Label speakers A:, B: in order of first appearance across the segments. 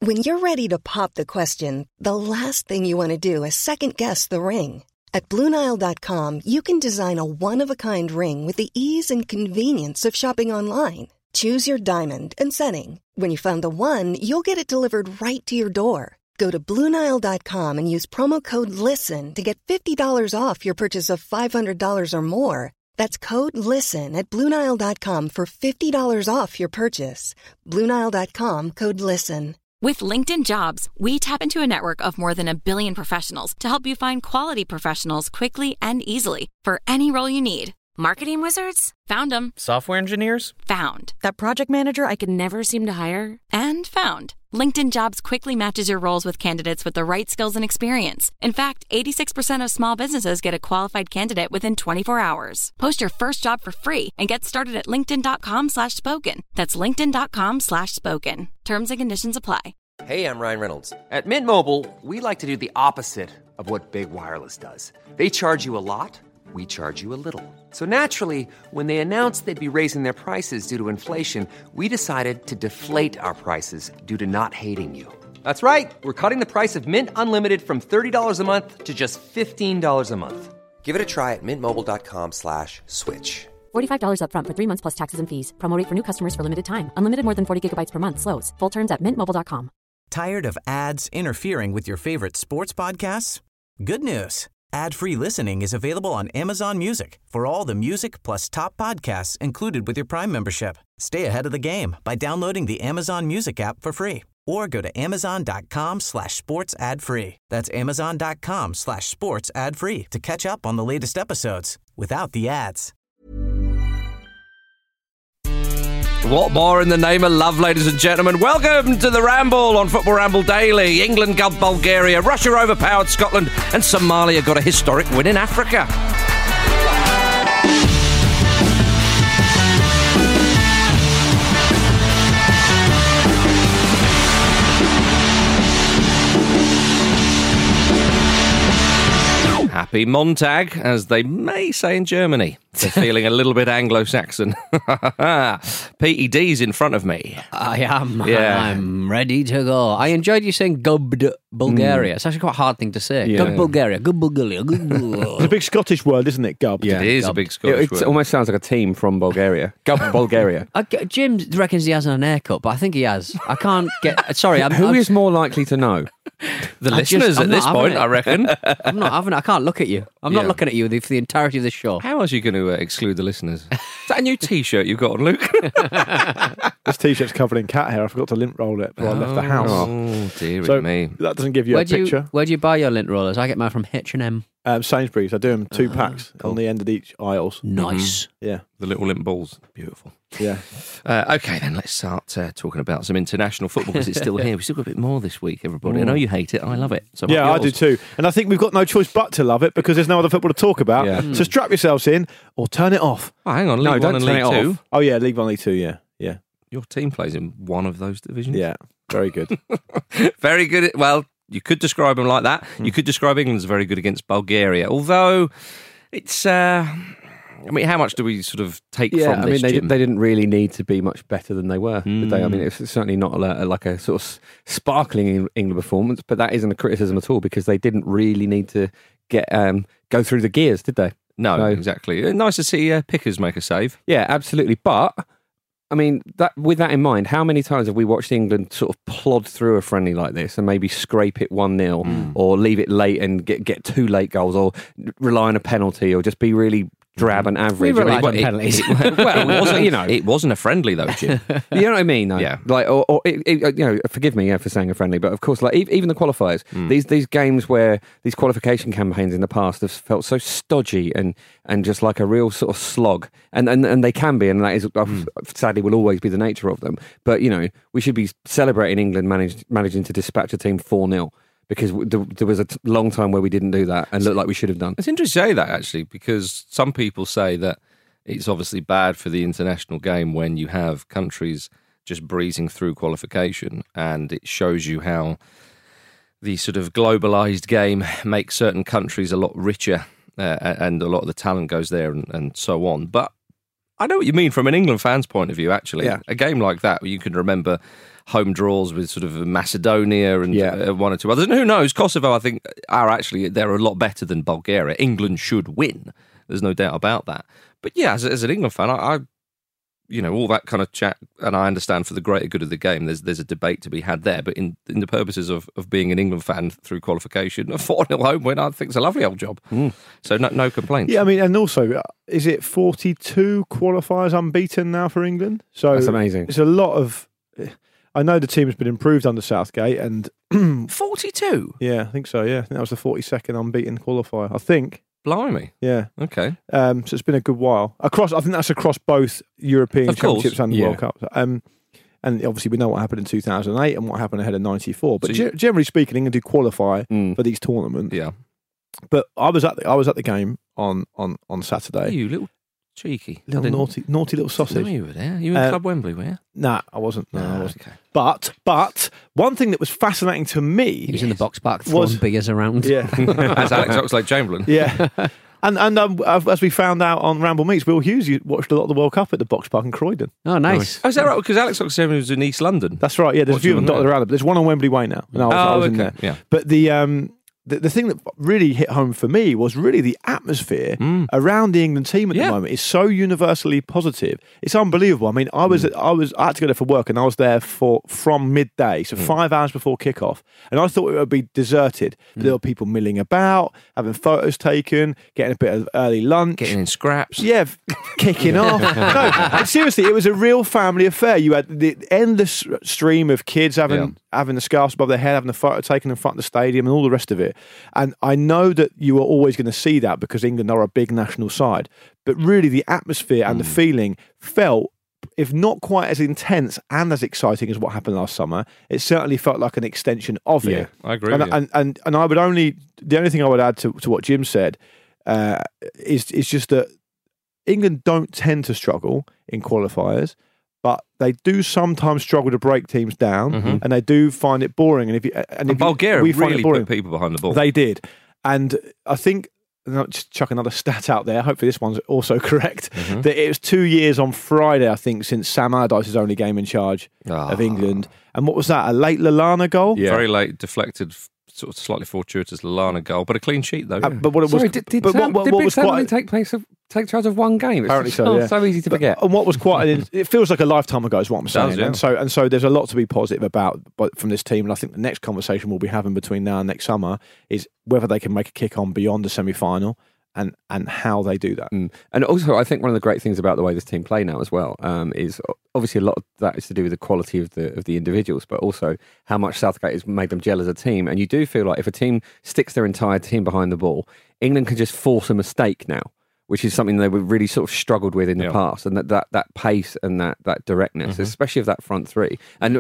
A: When you're ready to pop the question, the last thing you want to do is second-guess the ring. At BlueNile.com, you can design a one-of-a-kind ring with the ease and convenience of shopping online. Choose your diamond and setting. When you find the one, you'll get it delivered right to your door. Go to BlueNile.com and use promo code LISTEN to get $50 off your purchase of $500 or more. That's code LISTEN at BlueNile.com for $50 off your purchase. BlueNile.com, code LISTEN.
B: With LinkedIn Jobs, we tap into a network of more than 1 billion professionals to help you find quality professionals quickly and easily for any role you need. Marketing wizards? Found them.
C: Software engineers?
B: Found. That project manager I could never seem to hire? And found. LinkedIn Jobs quickly matches your roles with candidates with the right skills and experience. In fact, 86% of small businesses get a qualified candidate within 24 hours. Post your first job for free and get started at linkedin.com/spoken. That's linkedin.com/spoken. Terms and conditions apply.
D: Hey, I'm Ryan Reynolds. At Mint Mobile, we like to do the opposite of what Big Wireless does. They charge you a lot. We charge you a little. So naturally, when they announced they'd be raising their prices due to inflation, we decided to deflate our prices due to not hating you. That's right. We're cutting the price of Mint Unlimited from $30 a month to just $15 a month. Give it a try at mintmobile.com/switch.
E: $45 up front for 3 months plus taxes and fees. Promo rate for new customers for limited time. Unlimited more than 40 gigabytes per month. Slows full terms at mintmobile.com.
F: Tired of ads interfering with your favorite sports podcasts? Good news. Ad-free listening is available on Amazon Music for all the music plus top podcasts included with your Prime membership. Stay ahead of the game by downloading the Amazon Music app for free or go to amazon.com/sports ad free. That's amazon.com/sports ad free to catch up on the latest episodes without the ads.
G: What more in the name of love, ladies and gentlemen? Welcome to the Ramble on Football Ramble Daily. England gubbed Bulgaria, Russia overpowered Scotland, and Somalia got a historic win in Africa. Happy Montag, as they may say in Germany. They're feeling a little bit Anglo-Saxon. Petey D's in front of me.
H: I am. Yeah. I'm ready to go. I enjoyed you saying gubbed Bulgaria. It's actually quite a hard thing to say. Yeah. Gubbed Bulgaria. Gubbed Bulgaria.
I: It's a big Scottish word, isn't it? Gubbed.
G: Yeah, it is
I: gubbed.
G: A big Scottish word.
J: It almost sounds like a team from Bulgaria. Gubbed Bulgaria.
H: Jim reckons he hasn't an haircut, but I think he has. I can't get... Sorry.
J: Who is more likely to know?
G: The listeners at this point, I reckon.
H: I'm not having it. I can't look at you. I'm not looking at you for the entirety of the show.
G: How else are you going to exclude the listeners? Is that a new T-shirt you've got on, Luke?
I: This T-shirt's covered in cat hair. I forgot to lint roll it before I left the house.
G: Oh, dearie
I: so
G: me.
I: That doesn't give you a picture.
H: Where do you buy your lint rollers? I get mine from H&M.
I: Sainsbury's. I do them 2 packs on the end of each aisles.
H: Nice.
I: Mm-hmm. Yeah.
G: The little lint balls. Beautiful.
I: Yeah.
G: Okay, then let's start talking about some international football because it's still here. We've still got a bit more this week, everybody. I know you hate it. I love it. So
I: yeah, I do too. And I think we've got no choice but to love it because there's no other football to talk about. Yeah. So strap yourselves in or turn it off.
G: Oh, hang on. League One and League Two.
I: Oh, yeah. League One, League Two. Yeah. Yeah.
G: Your team plays in one of those divisions?
I: Yeah. Very good.
G: Very good. Well, you could describe them like that. You could describe England as very good against Bulgaria. Although it's... I mean, how much do we sort of take from this,
J: Jim? They didn't really need to be much better than they were, did they? I mean, it's certainly not like a sort of sparkling England performance, but that isn't a criticism at all because they didn't really need to get go through the gears, did they?
G: No, exactly. Nice to see Pickers make a save.
J: Yeah, absolutely. But, I mean, with that in mind, how many times have we watched England sort of plod through a friendly like this and maybe scrape it 1-0 or leave it late and get 2 late goals or rely on a penalty or just be really drab and average.
H: We relied on penalties.
G: It wasn't a friendly though, Jim.
J: You know what I mean? Though?
G: Yeah.
J: Like, forgive me for saying a friendly, but of course, like even the qualifiers, these games where these qualification campaigns in the past have felt so stodgy and just like a real sort of slog, and they can be, and that is sadly will always be the nature of them. But we should be celebrating England managing to dispatch a team 4-0. Because there was a long time where we didn't do that and looked like we should have done.
G: It's interesting to say that, actually, because some people say that it's obviously bad for the international game when you have countries just breezing through qualification, and it shows you how the sort of globalised game makes certain countries a lot richer and a lot of the talent goes there and so on. But I know what you mean from an England fan's point of view, actually.
I: Yeah.
G: A game like that, you can remember home draws with sort of Macedonia and one or two others. And who knows, Kosovo, I think, they're a lot better than Bulgaria. England should win. There's no doubt about that. But yeah, as an England fan, I all that kind of chat, and I understand for the greater good of the game, there's a debate to be had there. But in the purposes of being an England fan through qualification, a 4-0 home win, I think it's a lovely old job. So no complaints.
I: Yeah, I mean, and also, is it 42 qualifiers unbeaten now for England? So
J: that's amazing.
I: It's a lot of... I know the team has been improved under Southgate, and
G: 42?
I: Yeah, I think so, yeah. I think that was the 42nd unbeaten qualifier, I think.
G: Blimey.
I: Yeah.
G: Okay.
I: So it's been a good while. I think that's across both European Championships and the World Cup. And obviously we know what happened in 2008 and what happened ahead of 94. But generally speaking, England do qualify for these tournaments.
G: Yeah.
I: But I was at the game on Saturday.
G: You little cheeky.
I: Little naughty little sausage.
G: No, you were there. You were in Club Wembley, were you?
I: Nah, I wasn't. No, I wasn't. Okay. But one thing that was fascinating to me...
H: He was in the box back throwing beers around.
I: Yeah.
G: As Alex Oxlade-Chamberlain.
I: Yeah. And as we found out on Ramble Meets, Will Hughes watched a lot of the World Cup at the Box Park in Croydon.
H: Oh, nice.
G: Oh, is that right? Because Alex Oxlade-Chamberlain was in East London.
I: That's right, yeah. There's a few of them dotted around. There's one on Wembley Way now. And I was in there.
G: Yeah.
I: But the thing that really hit home for me was really the atmosphere around the England team at the moment is so universally positive. It's unbelievable. I mean, I had to go there for work, and I was there from midday, so 5 hours before kickoff, and I thought it would be deserted. There were people milling about, having photos taken, getting a bit of early lunch,
G: getting in scraps,
I: kicking off. No, seriously, it was a real family affair. You had the endless stream of kids having the scarves above their head, having a photo taken in front of the stadium, and all the rest of it. And I know that you are always going to see that because England are a big national side. But really, the atmosphere and the feeling felt, if not quite as intense and as exciting as what happened last summer, it certainly felt like an extension of it.
G: Yeah, I agree.
I: And I would the only thing I would add to what Jim said is just that England don't tend to struggle in qualifiers, but they do sometimes struggle to break teams down, and they do find it boring. And
G: Bulgaria really put people behind the ball.
I: They did, and I think, and I'll just chuck another stat out there. Hopefully, this one's also correct. That it was 2 years on Friday, I think, since Sam Allardyce's only game in charge of England. And what was that? A late Lallana goal?
G: Yeah, very late, deflected, sort of slightly fortuitous Lallana goal, but a clean sheet though.
J: But what it was, did Sam only take charge of one game?
I: Apparently
J: so easy to forget.
I: And what was it feels like a lifetime ago is what I'm saying. And so there's a lot to be positive about from this team. And I think the next conversation we'll be having between now and next summer is whether they can make a kick on beyond the semi-final. And how they do that.
J: And also, I think one of the great things about the way this team play now as well is obviously a lot of that is to do with the quality of the individuals, but also how much Southgate has made them gel as a team. And you do feel like if a team sticks their entire team behind the ball, England can just force a mistake now, which is something they were really sort of struggled with in the past, and that pace and that directness, especially of that front three. And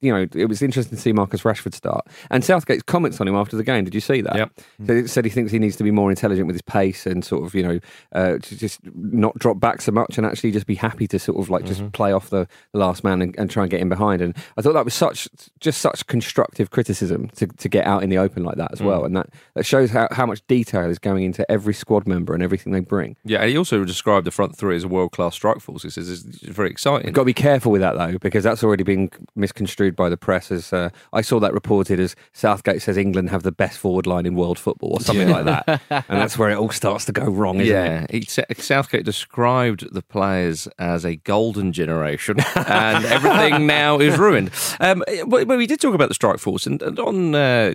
J: it was interesting to see Marcus Rashford start. And Southgate's comments on him after the game. Did you see that?
G: Yep.
J: So he said he thinks he needs to be more intelligent with his pace and sort of to just not drop back so much and actually just be happy to sort of like just play off the last man and try and get in behind. And I thought that was such constructive criticism to get out in the open like that as well. And that shows how much detail is going into every squad member and everything they bring.
G: Yeah, and he also described the front three as a world-class strike force. He says it's very exciting.
J: You've got to be careful with that, though, because that's already been misconstrued by the press. As I saw that reported as Southgate says England have the best forward line in world football or something like that. And that's where it all starts to go wrong, isn't it?
G: Southgate described the players as a golden generation and everything now is ruined. But we did talk about the strike force, and on the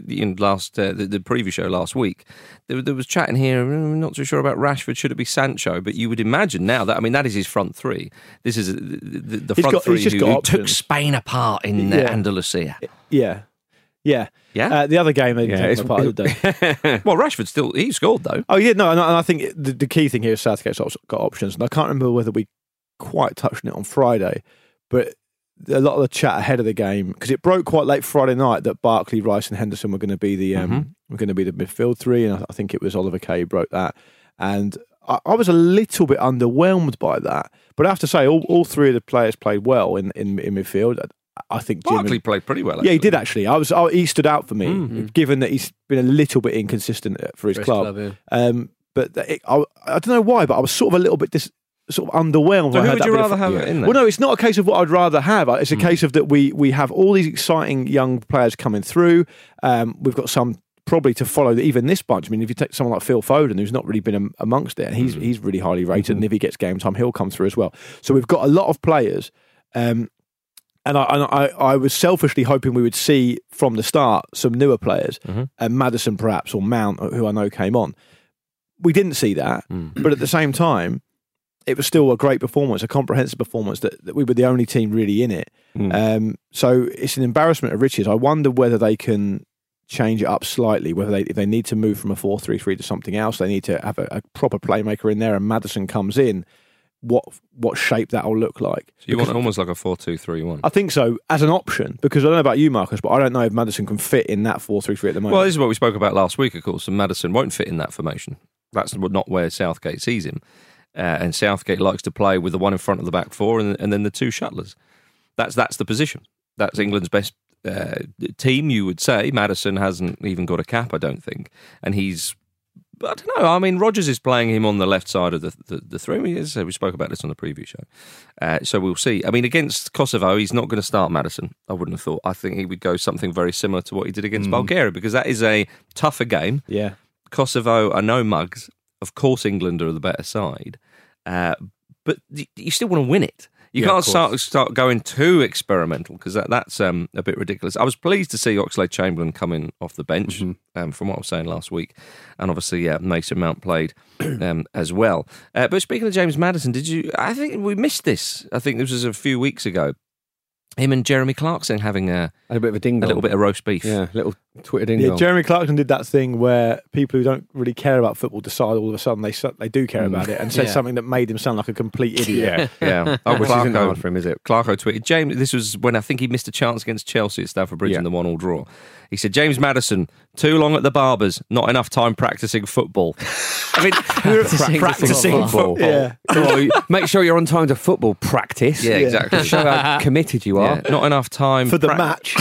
G: preview show last week, there was chatting here, I'm not too sure about Rashford, should it be Sancho? But you would imagine now that is his front three. This is the front three who took Spain apart in Andalusia.
I: Yeah. The other game they didn't take part of the day.
G: Well, Rashford he scored though.
I: Oh yeah, no, and I think the key thing here is Southgate's got options, and I can't remember whether we quite touched on it on Friday, but a lot of the chat ahead of the game, because it broke quite late Friday night that Barkley, Rice, and Henderson were going to be the midfield three, and I think it was Oliver Kay who broke that, and I was a little bit underwhelmed by that, but I have to say all three of the players played well in midfield. I think
G: Barkley played pretty well. Actually.
I: Yeah, he did actually. He stood out for me, given that he's been a little bit inconsistent for his club. But I don't know why, but I was sort of a little bit sort of underwhelmed.
G: So
I: when I
G: who
I: heard
G: would
I: that
G: you
I: bit of-
G: rather have in there?
I: Well, no, it's not a case of what I'd rather have. It's a case of that we have all these exciting young players coming through. We've got some probably to follow even this bunch. I mean, if you take someone like Phil Foden, who's not really been amongst it, and he's really highly rated, and if he gets game time, he'll come through as well. So we've got a lot of players. And I was selfishly hoping we would see from the start some newer players, Maddison perhaps, or Mount, who I know came on. We didn't see that, but at the same time, it was still a great performance, a comprehensive performance that we were the only team really in it. So it's an embarrassment of riches. I wonder whether they can change it up slightly, whether if they need to move from a 4-3-3 to something else, they need to have a proper playmaker in there, and Maddison comes in. What shape that will look like.
G: So you want almost like a 4-2-3-1?
I: I think so, as an option, because I don't know about you, Marcus, but I don't know if Maddison can fit in that 4-3-3 at the moment.
G: Well, this is what we spoke about last week, of course, and Maddison won't fit in that formation. That's not where Southgate sees him. And Southgate likes to play with the one in front of the back four and then the two shuttlers. That's the position. That's England's best team, you would say. Maddison hasn't even got a cap, I don't think. And I don't know. I mean, Rodgers is playing him on the left side of the three. We spoke about this on the preview show. So we'll see. I mean, against Kosovo, he's not going to start Maddison. I wouldn't have thought. I think he would go something very similar to what he did against Bulgaria, because that is a tougher game.
I: Yeah.
G: Kosovo are no mugs. Of course, England are the better side. But you still want to win it. You can't start going too experimental, because that's a bit ridiculous. I was pleased to see Oxlade-Chamberlain coming off the bench, from what I was saying last week. And obviously, Mason Mount played as well. But speaking of James Maddison, I think we missed this. I think this was a few weeks ago. Him and Jeremy Clarkson having a
J: bit of a ding-dong.
G: A little bit of roast beef.
J: Yeah, little Twitter ding-dong.
I: Yeah, Jeremy Clarkson did that thing where people who don't really care about football decide all of a sudden they do care about it, and said something that made him sound like a complete idiot.
G: Yeah.
J: Oh, which isn't hard for him, is it?
G: Clarko tweeted, James, this was when I think he missed a chance against Chelsea at Stamford Bridge in the 1-1 draw. He said, James Maddison, too long at the barbers, not enough time practising football. I mean, practising football.
I: Yeah.
J: So make sure you're on time to football practice.
G: Yeah, exactly.
J: Show how committed you are.
G: Yeah, not enough time
I: For the match.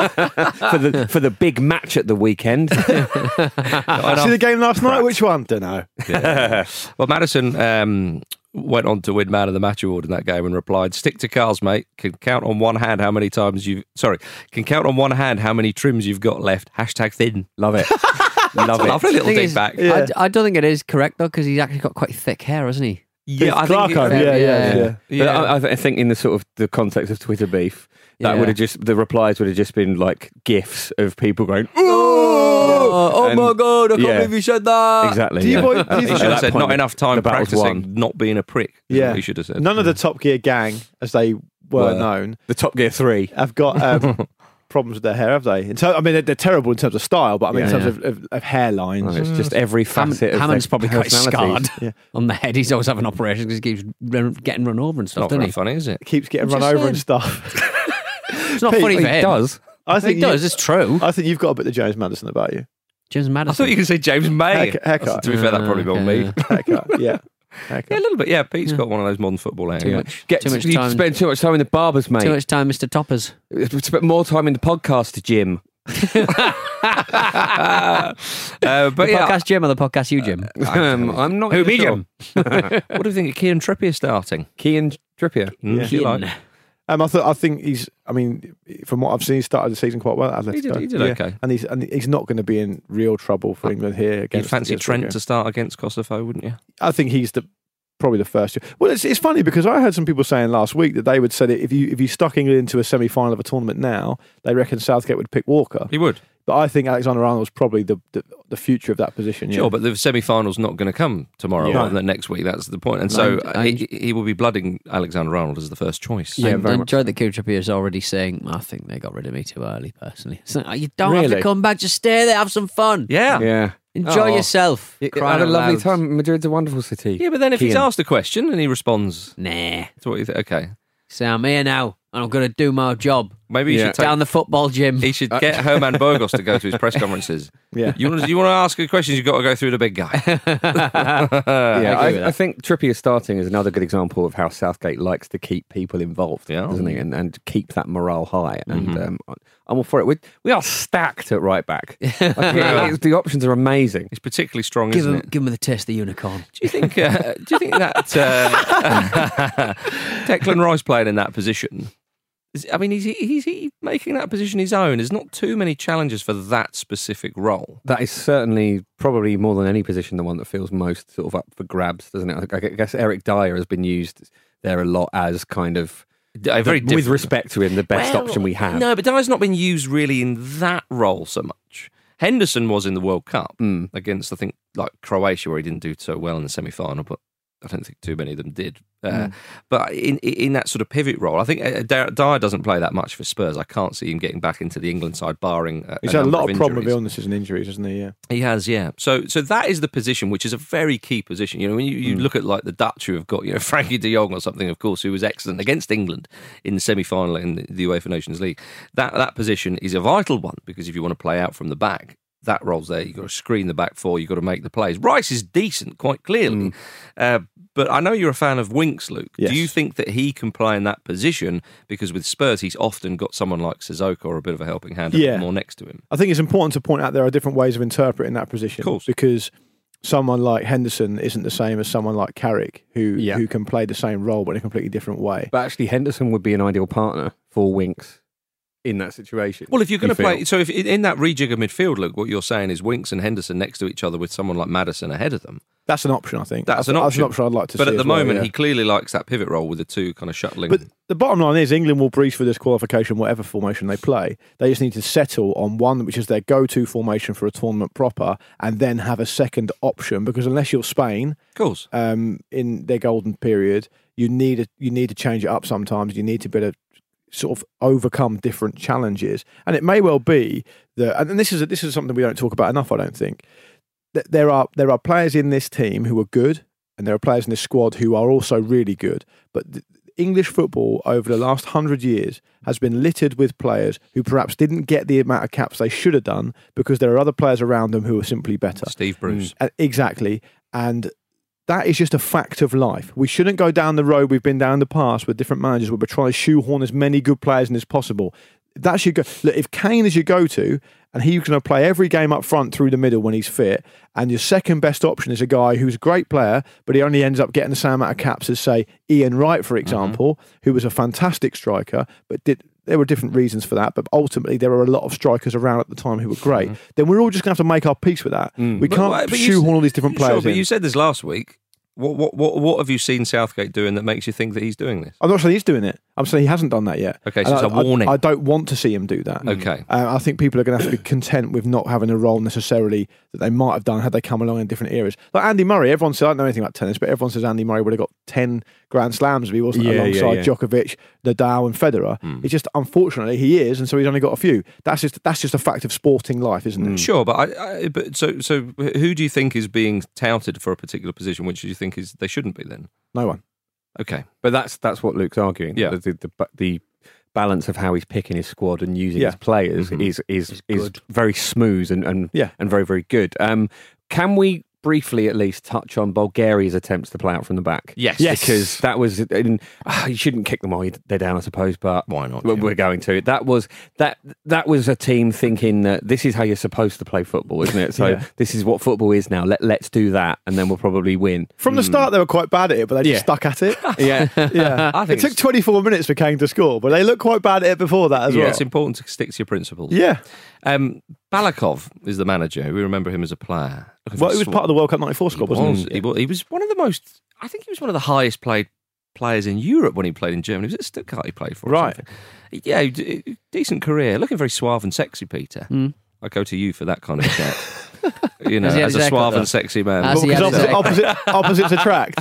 J: for the big match at the weekend.
I: See the game last night? Which one? Don't know.
G: Yeah. Well, Maddison went on to win Man of the Match award in that game and replied, "Stick to cars, mate. Can count on one hand how many trims you've got left. #thin."
J: Love it. Love it.
G: Lovely little dig back.
I: Yeah.
H: I don't think it is correct though, because he's actually got quite thick hair, hasn't he?
G: Yeah, I think
I: Clarko, yeah.
J: But I think in the sort of the context of Twitter beef, that would have the replies would have just been like gifs of people going,
H: Oh my God, I can't believe you said that.
J: Exactly.
I: Do you boy- do you
G: He
I: think-
G: should have said, not enough time
J: the battle's
G: practising
J: won.
G: not being a prick. Is
I: Yeah.
G: what he should have said.
I: None of the Top Gear gang, as they were known,
J: The Top Gear 3.
I: have got problems with their hair, have they? I mean, they're terrible in terms of style, but I mean, in terms of hairlines.
J: It's just every facet of
H: Hammond's
J: their
H: probably quite
J: personalities.
H: scarred on the head. He's always having operations because he keeps getting run over and stuff,
G: Not
H: doesn't
G: very
H: he?
G: funny, is it?
I: Keeps getting
H: I'm
I: run
H: just
I: over and
H: saying.
I: stuff.
H: It's not
I: Pete,
H: funny for
J: He
H: him.
J: does.
I: I
H: It
I: think
H: does, it's true.
I: I think you've got a bit of James Maddison about you.
H: James Maddison.
G: I thought you could say James May.
I: Haircut.
G: To be fair, that probably won't be.
I: Haircut, yeah. Haircut.
G: Yeah, a little bit. Yeah, Pete's got one of those modern football hair.
H: Too much.
J: You
H: time.
J: spend too much time in the barbers, mate.
H: Too much time, Mr. Toppers.
J: Spend more time in the podcast, Jim.
G: But
H: The
G: yeah,
H: podcast Jim or the podcast you, Jim?
J: I'm not
G: Who,
J: even
G: me,
J: sure.
G: Jim? What do you think of Kieran Trippier starting?
J: Kean Trippier.
G: If you like.
I: I think he's. I mean, from what I've seen, he started the season quite well at Atletico.
G: He did okay.
I: and he's not going to be in real trouble for England here.
G: You'd
I: Against
G: fancy
I: against
G: Trent
I: Bulgaria.
G: to start against Kosovo, wouldn't you?
I: I think he's probably the first. Well, it's funny because I heard some people saying last week that they would say that if you stuck England into a semi-final of a tournament now, they reckon Southgate would pick Walker.
G: He would.
I: But I think Alexander-Arnold's probably the future of that position. Yeah.
G: Sure, but the semi-final's not going to come tomorrow
I: Yeah.
G: or the next week. That's the point. And so he will be blooding Alexander-Arnold as the first choice.
J: Yeah,
H: I
J: very much
H: enjoyed that Kieran Trippier is already saying, I think they got rid of me too early, personally. It's like, you don't have
J: Really?
H: to come back, just stay there, have some fun.
G: Yeah.
J: Yeah.
H: Enjoy
J: Oh.
H: yourself.
J: I
H: Crying
J: had a
H: out
J: lovely
H: loud.
J: time. Madrid's a wonderful city.
G: Yeah, but then if he's
J: Kean.
G: asked a question and he responds
H: Nah.
G: to what you think, okay.
H: So I'm here now, and I'm going to do my job.
G: Maybe he should take,
H: down the football gym.
G: He should get Herman Burgos to go to his press conferences.
I: Yeah.
G: You want to ask a questions, you've got to go through the big guy.
J: I think Trippier starting is another good example of how Southgate likes to keep people involved, doesn't he? And keep that morale high. And I'm all for it. We are stacked at right back. The options are amazing.
G: It's particularly strong, isn't it?
H: Give him the test, the unicorn.
G: Do you think that Declan Rice playing in that position? I mean, is he making that position his own? There's not too many challenges for that specific role.
J: That is certainly probably more than any position the one that feels most sort of up for grabs, doesn't it? I guess Eric Dyer has been used there a lot as kind of with respect to him, the best option we have.
G: No, but Dyer's not been used really in that role so much. Henderson was in the World Cup against, I think, like Croatia, where he didn't do so well in the semi-final, but I don't think too many of them did. But in that sort of pivot role, I think Dyer doesn't play that much for Spurs. I can't see him getting back into the England side, barring
I: he's had a lot of problem with illnesses and injuries, hasn't he? Yeah,
G: he has. Yeah. So that is the position, which is a very key position. You know, when you look at like the Dutch, who have got Frankie De Jong or something, of course, who was excellent against England in the semi-final in the UEFA Nations League. That position is a vital one, because if you want to play out from the back, that role's there. You've got to screen the back four. You've got to make the plays. Rice is decent, quite clearly. But I know you're a fan of Winks, Luke.
I: Yes.
G: Do you think that he can play in that position? Because with Spurs, he's often got someone like Sissoko or a bit of a helping hand more next to him.
I: I think it's important to point out there are different ways of interpreting that position.
G: Of course.
I: Because someone like Henderson isn't the same as someone like Carrick, who can play the same role but in a completely different way.
J: But actually, Henderson would be an ideal partner for Winks in that situation.
G: Well, if you're going to play... So if in that rejig of midfield, Luke, what you're saying is Winks and Henderson next to each other with someone like Maddison ahead of them.
I: That's an option, I think.
G: That's an option
I: I'd like to see.
G: But at the
I: well,
G: moment, he clearly likes that pivot role with the two kind of shuttling.
I: But the bottom line is England will breeze for this qualification, whatever formation they play. They just need to settle on one which is their go-to formation for a tournament proper, and then have a second option, because unless you're Spain,
G: of course,
I: in their golden period, you need to change it up sometimes. You need to be able to sort of overcome different challenges. And it may well be that, and this is something we don't talk about enough, I don't think, that there are players in this team who are good, and there are players in this squad who are also really good. But English football over the last 100 years has been littered with players who perhaps didn't get the amount of caps they should have done because there are other players around them who are simply better.
G: Steve Bruce.
I: Exactly. And that is just a fact of life. We shouldn't go down the road we've been down in the past with different managers where we're trying to shoehorn as many good players in as possible. That should go. Look, if Kane is your go-to and he's going to play every game up front through the middle when he's fit, and your second best option is a guy who's a great player, but he only ends up getting the same amount of caps as, say, Ian Wright, for example, who was a fantastic striker, but there were different reasons for that, but ultimately there were a lot of strikers around at the time who were great. Then we're all just going to have to make our peace with that. We can't shoehorn all these different players in.
G: But you said this last week. What have you seen Southgate doing that makes you think that he's doing this?
I: I'm not saying he's doing it. I'm saying he hasn't done that yet.
G: Okay, so it's a warning.
I: I don't want to see him do that.
G: Okay.
I: I think people are going to have to be content with not having a role necessarily that they might have done had they come along in different eras. Like Andy Murray, everyone says, I don't know anything about tennis, but everyone says Andy Murray would have got 10 Grand Slams if he wasn't alongside Djokovic, Nadal and Federer. It's just, unfortunately, he is, and so he's only got a few. That's just a fact of sporting life, isn't it?
G: Sure, but so who do you think is being touted for a particular position? Which do you think they shouldn't be then?
I: No one.
G: Okay,
J: but that's what Luke's arguing.
G: Yeah,
J: the balance of how he's picking his squad and using his players is very smooth and very, very good. Can we briefly at least touch on Bulgaria's attempts to play out from the back?
G: Yes.
J: Because that was you shouldn't kick them while they're down, I suppose, but
G: why not?
J: We're going to. That was a team thinking that this is how you're supposed to play football, isn't it? So this is what football is now. Let's do that, and then we'll probably win.
I: From the start, they were quite bad at it, but they just stuck at it.
J: Yeah.
I: I think it took 24 minutes for Kane to score, but they looked quite bad at it before that as well.
G: It's important to stick to your principles.
I: Yeah.
G: Balakov is the manager. We remember him as a player.
I: Well, he was part of the World Cup '94 squad, wasn't he?
G: He was one of the most. I think he was one of the highest paid players in Europe when he played in Germany. He was at Stuttgart. He played for.
I: Right.
G: Yeah, decent career. Looking very suave and sexy, Peter. I go to you for that kind of chat. You know, as a suave and sexy man.
I: Because opposites attract.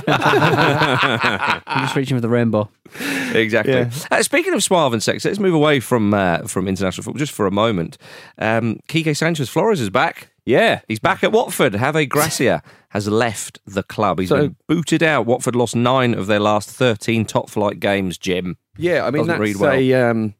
H: I'm just reaching for the rainbow.
G: Exactly.
I: Yeah.
G: Speaking of suave and sexy, let's move away from international football just for a moment. Quique Sanchez Flores is back.
J: Yeah.
G: He's back at Watford. Javier Gracia has left the club. He's been booted out. Watford lost 9 of their last 13 top-flight games, Jim.
J: Yeah, I mean,
G: Doesn't read
J: that's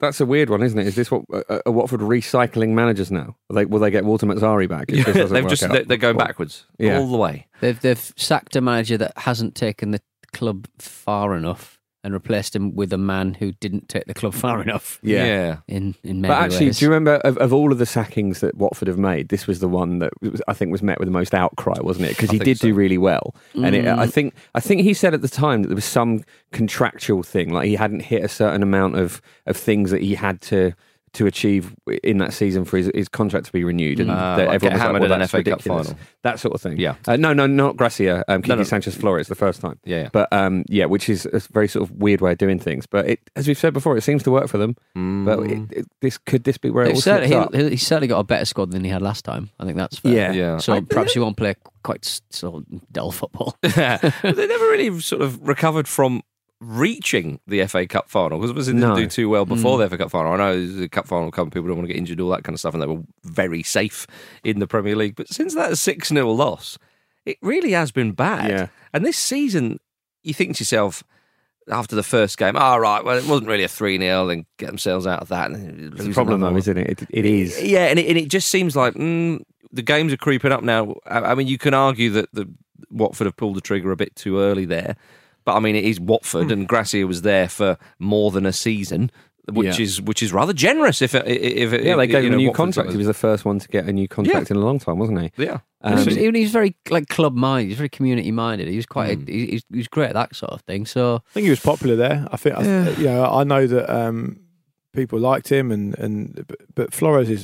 J: That's a weird one, isn't it? Is this what are Watford recycling managers now? Will they get Walter Mazzari back?
G: They're going backwards all the way.
H: They've sacked a manager that hasn't taken the club far enough and replaced him with a man who didn't take the club far enough.
G: Yeah.
H: In many
J: But actually,
H: ways.
J: do you remember of all of the sackings that Watford have made, this was the one that I think was met with the most outcry, wasn't it? Because he did do really well, and I think he said at the time that there was some contractual thing, like he hadn't hit a certain amount of things that he had to achieve in that season for his contract to be renewed, and that everyone was
G: hammered
J: like, well,
G: in an
J: that's
G: FA Cup
J: ridiculous.
G: final.
J: That sort of thing.
G: Yeah.
J: No, not Gracia. Kiki Sanchez Flores the first time.
G: Yeah.
J: But which is a very sort of weird way of doing things. But as we've said before, it seems to work for them. But could this be where it all slips up?
H: He's certainly got a better squad than he had last time. I think that's fair.
J: Yeah.
H: So perhaps he won't play quite sort of dull football.
G: They never really sort of recovered from reaching the FA Cup final, because obviously they didn't do too well before the FA Cup final. I know the Cup final come, people don't want to get injured, all that kind of stuff, and they were very safe in the Premier League. But since that 6-0 loss, it really has been bad.
J: Yeah.
G: And this season, you think to yourself, after the first game, right, well, it wasn't really a 3-0, and get themselves out of that.
J: It's a problem, though, isn't it? It is.
G: Yeah, and it just seems like the games are creeping up now. I mean, you can argue that the Watford have pulled the trigger a bit too early there. But I mean, it is Watford, and Gracia was there for more than a season, which is rather generous. If
J: they gave him a new contract. He was the first one to get a new contract in a long time, wasn't he?
G: Yeah,
H: he's very club minded. He's very community minded. He was quite. He's great at that sort of thing. So
I: I think he was popular there. I think I know that people liked him, but Flores'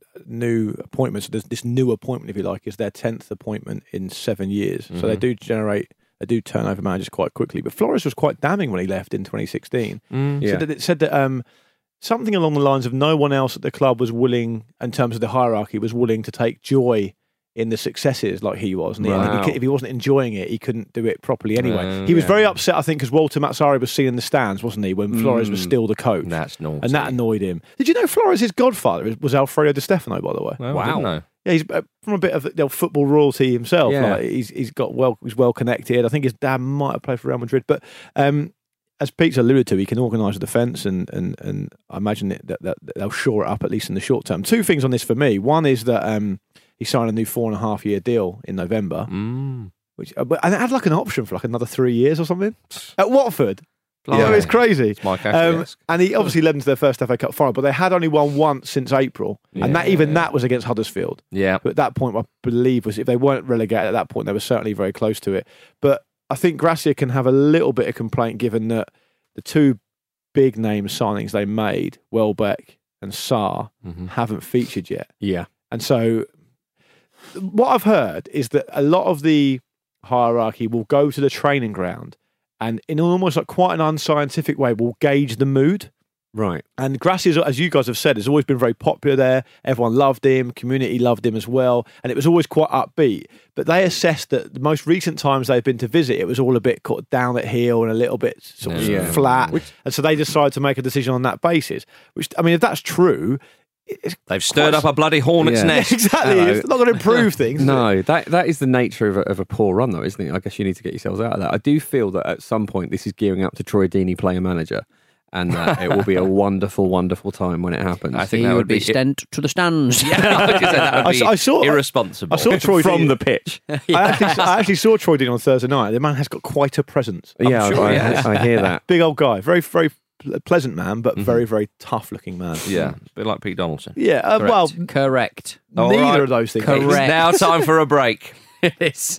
I: new appointment. So this new appointment, if you like, is their 10th appointment in 7 years. So they do turn over managers quite quickly. But Flores was quite damning when he left in 2016. It said that something along the lines of no one else at the club was willing, in terms of the hierarchy, was willing to take joy in the successes like he was. And if he wasn't enjoying it, he couldn't do it properly anyway. He was very upset, I think, because Walter Mazzari was seen in the stands, wasn't he, when Flores was still the coach.
G: That's naughty.
I: And that annoyed him. Did you know Flores' godfather was Alfredo Di Stefano, by the way?
G: Wow. I didn't know.
I: Yeah, he's from a bit of football royalty himself.
J: Yeah.
I: Like he's well connected. I think his dad might have played for Real Madrid. But as Pete's alluded to, he can organise a defence, and I imagine that they'll shore it up at least in the short term. Two things on this for me. One is that he signed a new 4.5-year deal in November, which and it had like an option for like another 3 years or something at Watford. It's crazy.
G: It's Mike Ashley-esque.
I: And he obviously led them to their first FA Cup final, but they had only won once since April, and that was against Huddersfield.
G: Yeah,
I: but at that point, I believe was if they weren't relegated at that point, they were certainly very close to it. But I think Gracia can have a little bit of complaint given that the two big name signings they made, Welbeck and Sarr, haven't featured yet.
J: Yeah,
I: and so what I've heard is that a lot of the hierarchy will go to the training ground, and in almost like quite an unscientific way, will gauge the mood.
J: Right.
I: And Gracia, as you guys have said, has always been very popular there. Everyone loved him. Community loved him as well. And it was always quite upbeat. But they assessed that the most recent times they've been to visit, it was all a bit down at heel and a little bit sort of flat. And so they decided to make a decision on that basis. Which, I mean, if that's true...
G: They've stirred up a bloody hornet's nest.
I: Exactly. It's not going to improve things.
J: No, that is the nature of a poor run, though, isn't it? I guess you need to get yourselves out of that. I do feel that at some point this is gearing up to Troy Deeney player manager, and it will be a wonderful, wonderful time when it happens.
H: I think that would be sent to the stands.
G: That would be irresponsible.
I: I saw Troy
J: from the pitch.
I: I actually saw Troy Deeney on Thursday night. The man has got quite a presence.
J: I hear that.
I: Big old guy. Very, very pleasant man, but very, very tough looking man.
G: Yeah, a bit like Pete Donaldson.
I: Yeah,
H: correct.
I: Neither of those things.
H: Correct.
G: It's now time for a break.
H: It is.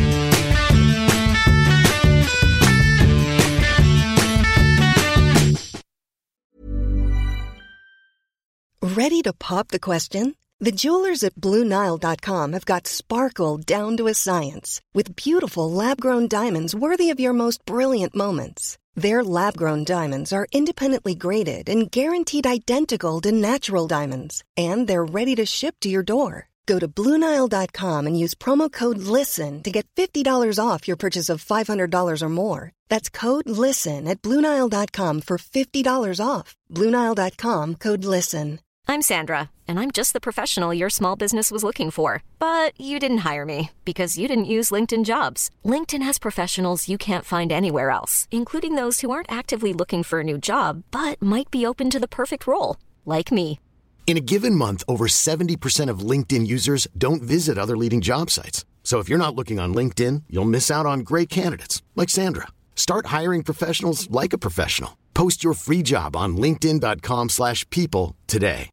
A: Ready to pop the question? The jewelers at BlueNile.com have got sparkle down to a science with beautiful lab-grown diamonds worthy of your most brilliant moments. Their lab-grown diamonds are independently graded and guaranteed identical to natural diamonds, and they're ready to ship to your door. Go to BlueNile.com and use promo code LISTEN to get $50 off your purchase of $500 or more. That's code LISTEN at BlueNile.com for $50 off. BlueNile.com, code LISTEN.
C: I'm Sandra, and I'm just the professional your small business was looking for. But you didn't hire me because you didn't use LinkedIn Jobs. LinkedIn has professionals you can't find anywhere else, including those who aren't actively looking for a new job, but might be open to the perfect role, like me.
K: In a given month, over 70% of LinkedIn users don't visit other leading job sites. So if you're not looking on LinkedIn, you'll miss out on great candidates like Sandra. Start hiring professionals like a professional. Post your free job on linkedin.com/people today.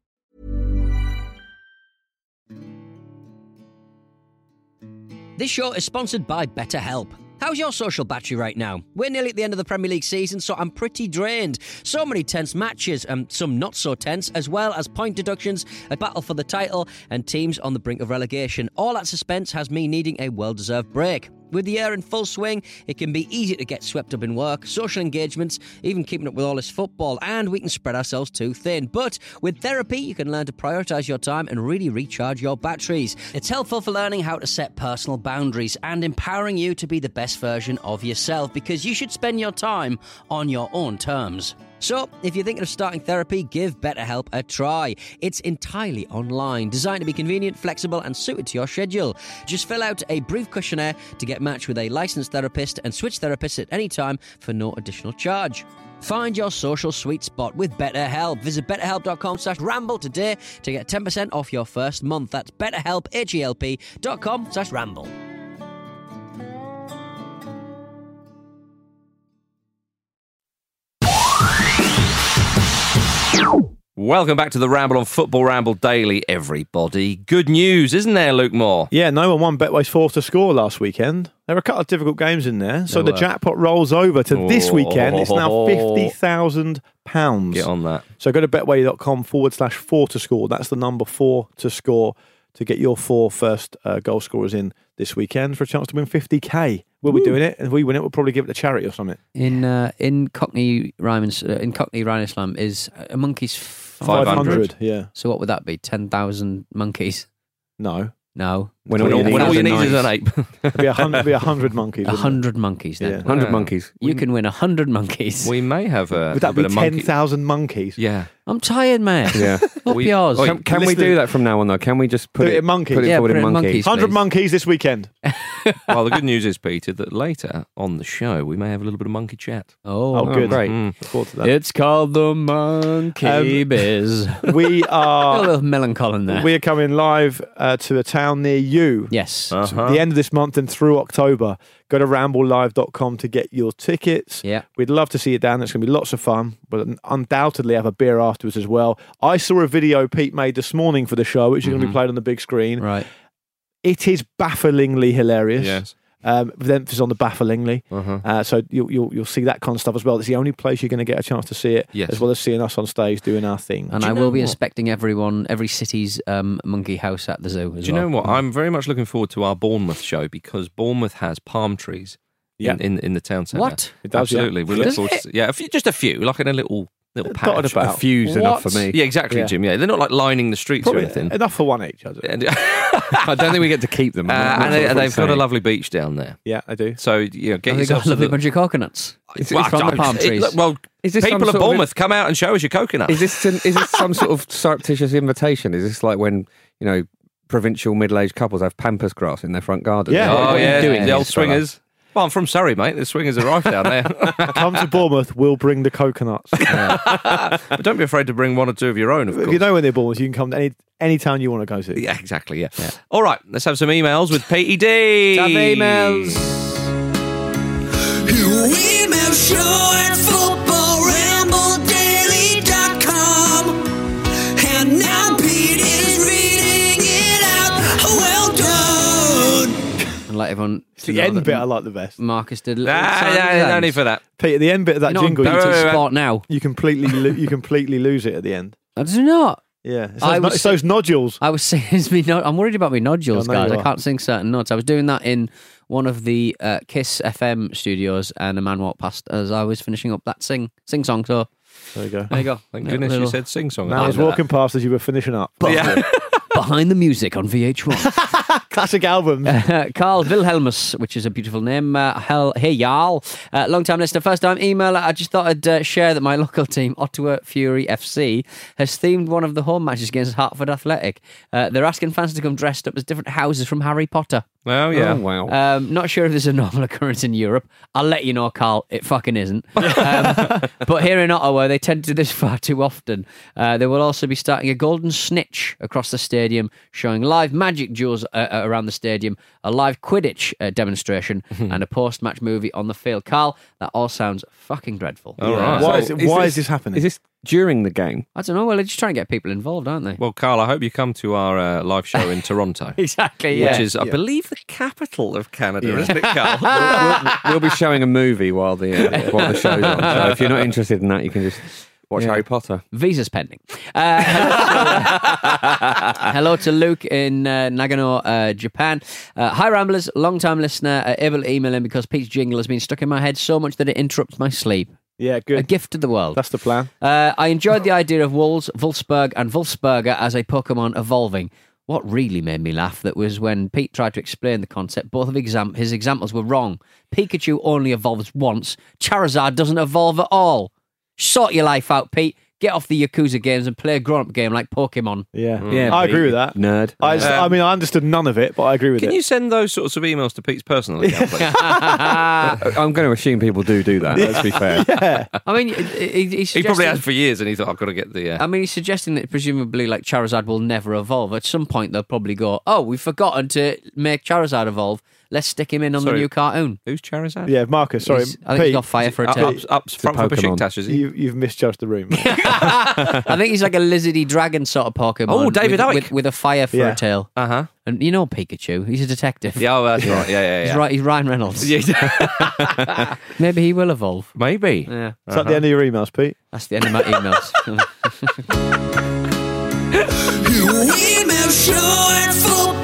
L: This show is sponsored by BetterHelp. How's your social battery right now? We're nearly at the end of the Premier League season, so I'm pretty drained. So many tense matches, and some not so tense, as well as point deductions, a battle for the title, and teams on the brink of relegation. All that suspense has me needing a well-deserved break. With the year in full swing, it can be easy to get swept up in work, social engagements, even keeping up with all this football, and we can spread ourselves too thin. But with therapy, you can learn to prioritise your time and really recharge your batteries. It's helpful for learning how to set personal boundaries and empowering you to be the best version of yourself, because you should spend your time on your own terms. So, if you're thinking of starting therapy, give BetterHelp a try. It's entirely online, designed to be convenient, flexible, and suited to your schedule. Just fill out a brief questionnaire to get matched with a licensed therapist and switch therapists at any time for no additional charge. Find your social sweet spot with BetterHelp. Visit betterhelp.com/ramble today to get 10% off your first month. That's betterhelp, HELP.com/ramble.
G: Welcome back to the Ramble on Football Ramble Daily, everybody. Good news, isn't there, Luke Moore?
I: Yeah, no one won Betway's fourth to score last weekend. There were a couple of difficult games in there. So the jackpot rolls over to this weekend. It's now £50,000.
G: Get on that.
I: So go to betway.com/4 to score. That's the number 4 to score to get your 4 first goal scorers in this weekend for a chance to win 50k. We'll be doing it, and if we win it, we'll probably give it to charity or something.
H: In Cockney Rhyme Islam is a monkey's
I: 500. Yeah.
H: So what would that be? 10,000 monkeys?
I: No.
G: When all you need is an ape.
I: It'd be 100 monkeys.
H: 100 monkeys then.
I: Yeah.
J: 100 monkeys.
H: You can win 100 monkeys.
G: We may have a...
I: Would that be 10,000 monkeys?
G: Yeah.
H: I'm tired, mate.
J: Yeah.
H: Up yours.
J: Can we do that from now on, though? Can we just put it
I: in monkeys?
J: Put it forward
H: put
J: in
H: it in
J: monkeys.
H: monkeys.
I: 100 monkeys this weekend.
G: Well, the good news is, Peter, that later on the show, we may have a little bit of monkey chat.
H: Oh,
I: good.
J: Great.
I: Look forward to that.
H: It's called the Monkey Biz.
I: We are...
H: A little melancholy there.
I: We are coming live to a town near you.
H: Yes.
I: The end of this month and through October. Go to ramblelive.com to get your tickets.
H: Yeah.
I: We'd love to see you down. It's going to be lots of fun, but undoubtedly have a beer afterwards as well. I saw a video Pete made this morning for the show, which is going to be played on the big screen.
H: Right.
I: It is bafflingly hilarious.
G: Yes.
I: With emphasis on the bafflingly. So you'll see that kind of stuff as well. It's the only place you're going to get a chance to see it, as well as seeing us on stage doing our thing.
H: And I will be inspecting every city's monkey house at the zoo as well.
G: Do you know what? I'm very much looking forward to our Bournemouth show, because Bournemouth has palm trees in the town centre.
H: What?
I: It does,
G: Absolutely. We look forward to just a few, like in a little patch.
J: A few's enough for me.
G: Yeah, exactly, Jim. Yeah, they're not like lining the streets
I: Probably
G: or anything.
I: enough for one each.
J: I don't think we get to keep them.
G: And they've got a lovely beach down there.
I: Yeah, I do.
G: So get
H: They
G: yourself
H: got a lovely bunch of coconuts from the palm trees.
J: Is this
G: people of Bournemouth, come out and show us your coconut.
J: Is this some sort of surreptitious invitation? Is this like when provincial middle-aged couples have pampas grass in their front garden?
I: Yeah.
G: Oh, yeah,
H: doing
G: the old swingers. Well, I'm from Surrey, mate. The swingers are rife down there.
I: Come to Bournemouth, we'll bring the coconuts.
G: But don't be afraid to bring one or two of your own, of course.
I: If you know when they're Bournemouth, you can come to any town you want to go to.
G: Yeah, exactly, yeah. All right, let's have some emails with Petey D.
H: Have emails.
M: Email show at footballrambledaily.com. And now Pete is reading it out. Well done.
H: And let everyone...
I: The end bit I like the best.
H: Marcus did...
G: No need for that.
I: Pete, at the end bit of that jingle,
H: spot now.
I: You completely lose it at the end.
H: I do not.
I: Yeah, it's those nodules.
H: I was saying, I'm worried about my nodules,
I: I know
H: guys.
I: you
H: I can't sing certain notes. I was doing that in one of the Kiss FM studios, and a man walked past as I was finishing up that sing song. So
I: there you go.
H: There you go.
G: Thank goodness you said sing song.
I: Now I was walking past as you were finishing up.
H: Behind the music on VH1.
I: Classic album.
H: Carl Wilhelmus, which is a beautiful name. Hey, y'all. Long time listener, first time emailer. I just thought I'd share that my local team, Ottawa Fury FC, has themed one of the home matches against Hartford Athletic. They're asking fans to come dressed up as different houses from Harry Potter.
G: Oh, yeah.
J: Oh, wow.
H: Not sure if this is a normal occurrence in Europe. I'll let you know, Carl. It fucking isn't. But here in Ottawa, they tend to do this far too often. They will also be starting a golden snitch across the stadium, showing live magic duels around the stadium, a live Quidditch demonstration, and a post-match movie on the field. Carl, that all sounds fucking dreadful.
G: All right.
I: Why is this happening?
J: Is this during the game?
H: I don't know. Well, they're just trying to get people involved, aren't they?
G: Well, Carl, I hope you come to our live show in Toronto.
H: Exactly, yeah.
G: Which is, I believe, the capital of Canada, isn't it, Carl?
J: We'll be showing a movie while the show's on. So if you're not interested in that, you can just watch Harry Potter.
H: Visa's pending. Hello to Luke in Nagano, Japan. Hi, Ramblers. Long-time listener. Able to email in because Pete's jingle has been stuck in my head so much that it interrupts my sleep.
I: Yeah, good.
H: A gift to the world.
I: That's the plan.
H: I enjoyed the idea of Wolves, Wolfsburg and Wolfsburger as a Pokemon evolving. What really made me laugh that was when Pete tried to explain the concept. Both of his examples were wrong. Pikachu only evolves once. Charizard doesn't evolve at all. Sort your life out, Pete. Get off the Yakuza games and play a grown-up game like Pokemon.
I: Yeah, I agree with that.
J: Nerd.
I: I mean, I understood none of it, but I agree with it.
G: Can you send those sorts of emails to Pete's personal account, please?
J: I'm going to assume people do that, let's be fair.
I: Yeah.
H: I mean, he's
G: He probably has for years, and he thought, I've got to get the...
H: I mean, he's suggesting that presumably like Charizard will never evolve. At some point, they'll probably go, oh, we've forgotten to make Charizard evolve. Let's stick him in on the new cartoon.
G: Who's Charizard?
I: Yeah, Marcus, sorry.
H: I think he's got fire for a tail.
G: Up front for Besiktas, is he?
I: You've misjudged the room.
H: I think he's like a lizardy dragon sort of Pokemon.
G: Oh, David Icke.
H: With a fire for a tail.
G: Uh-huh.
H: And you know Pikachu, he's a detective.
G: Yeah, oh, that's right. Yeah.
H: He's right. He's Ryan Reynolds.
G: Yeah.
H: Maybe he will evolve.
G: Maybe.
H: Yeah.
I: Is that the end of your emails, Pete?
H: That's the end of my emails.
M: Email show at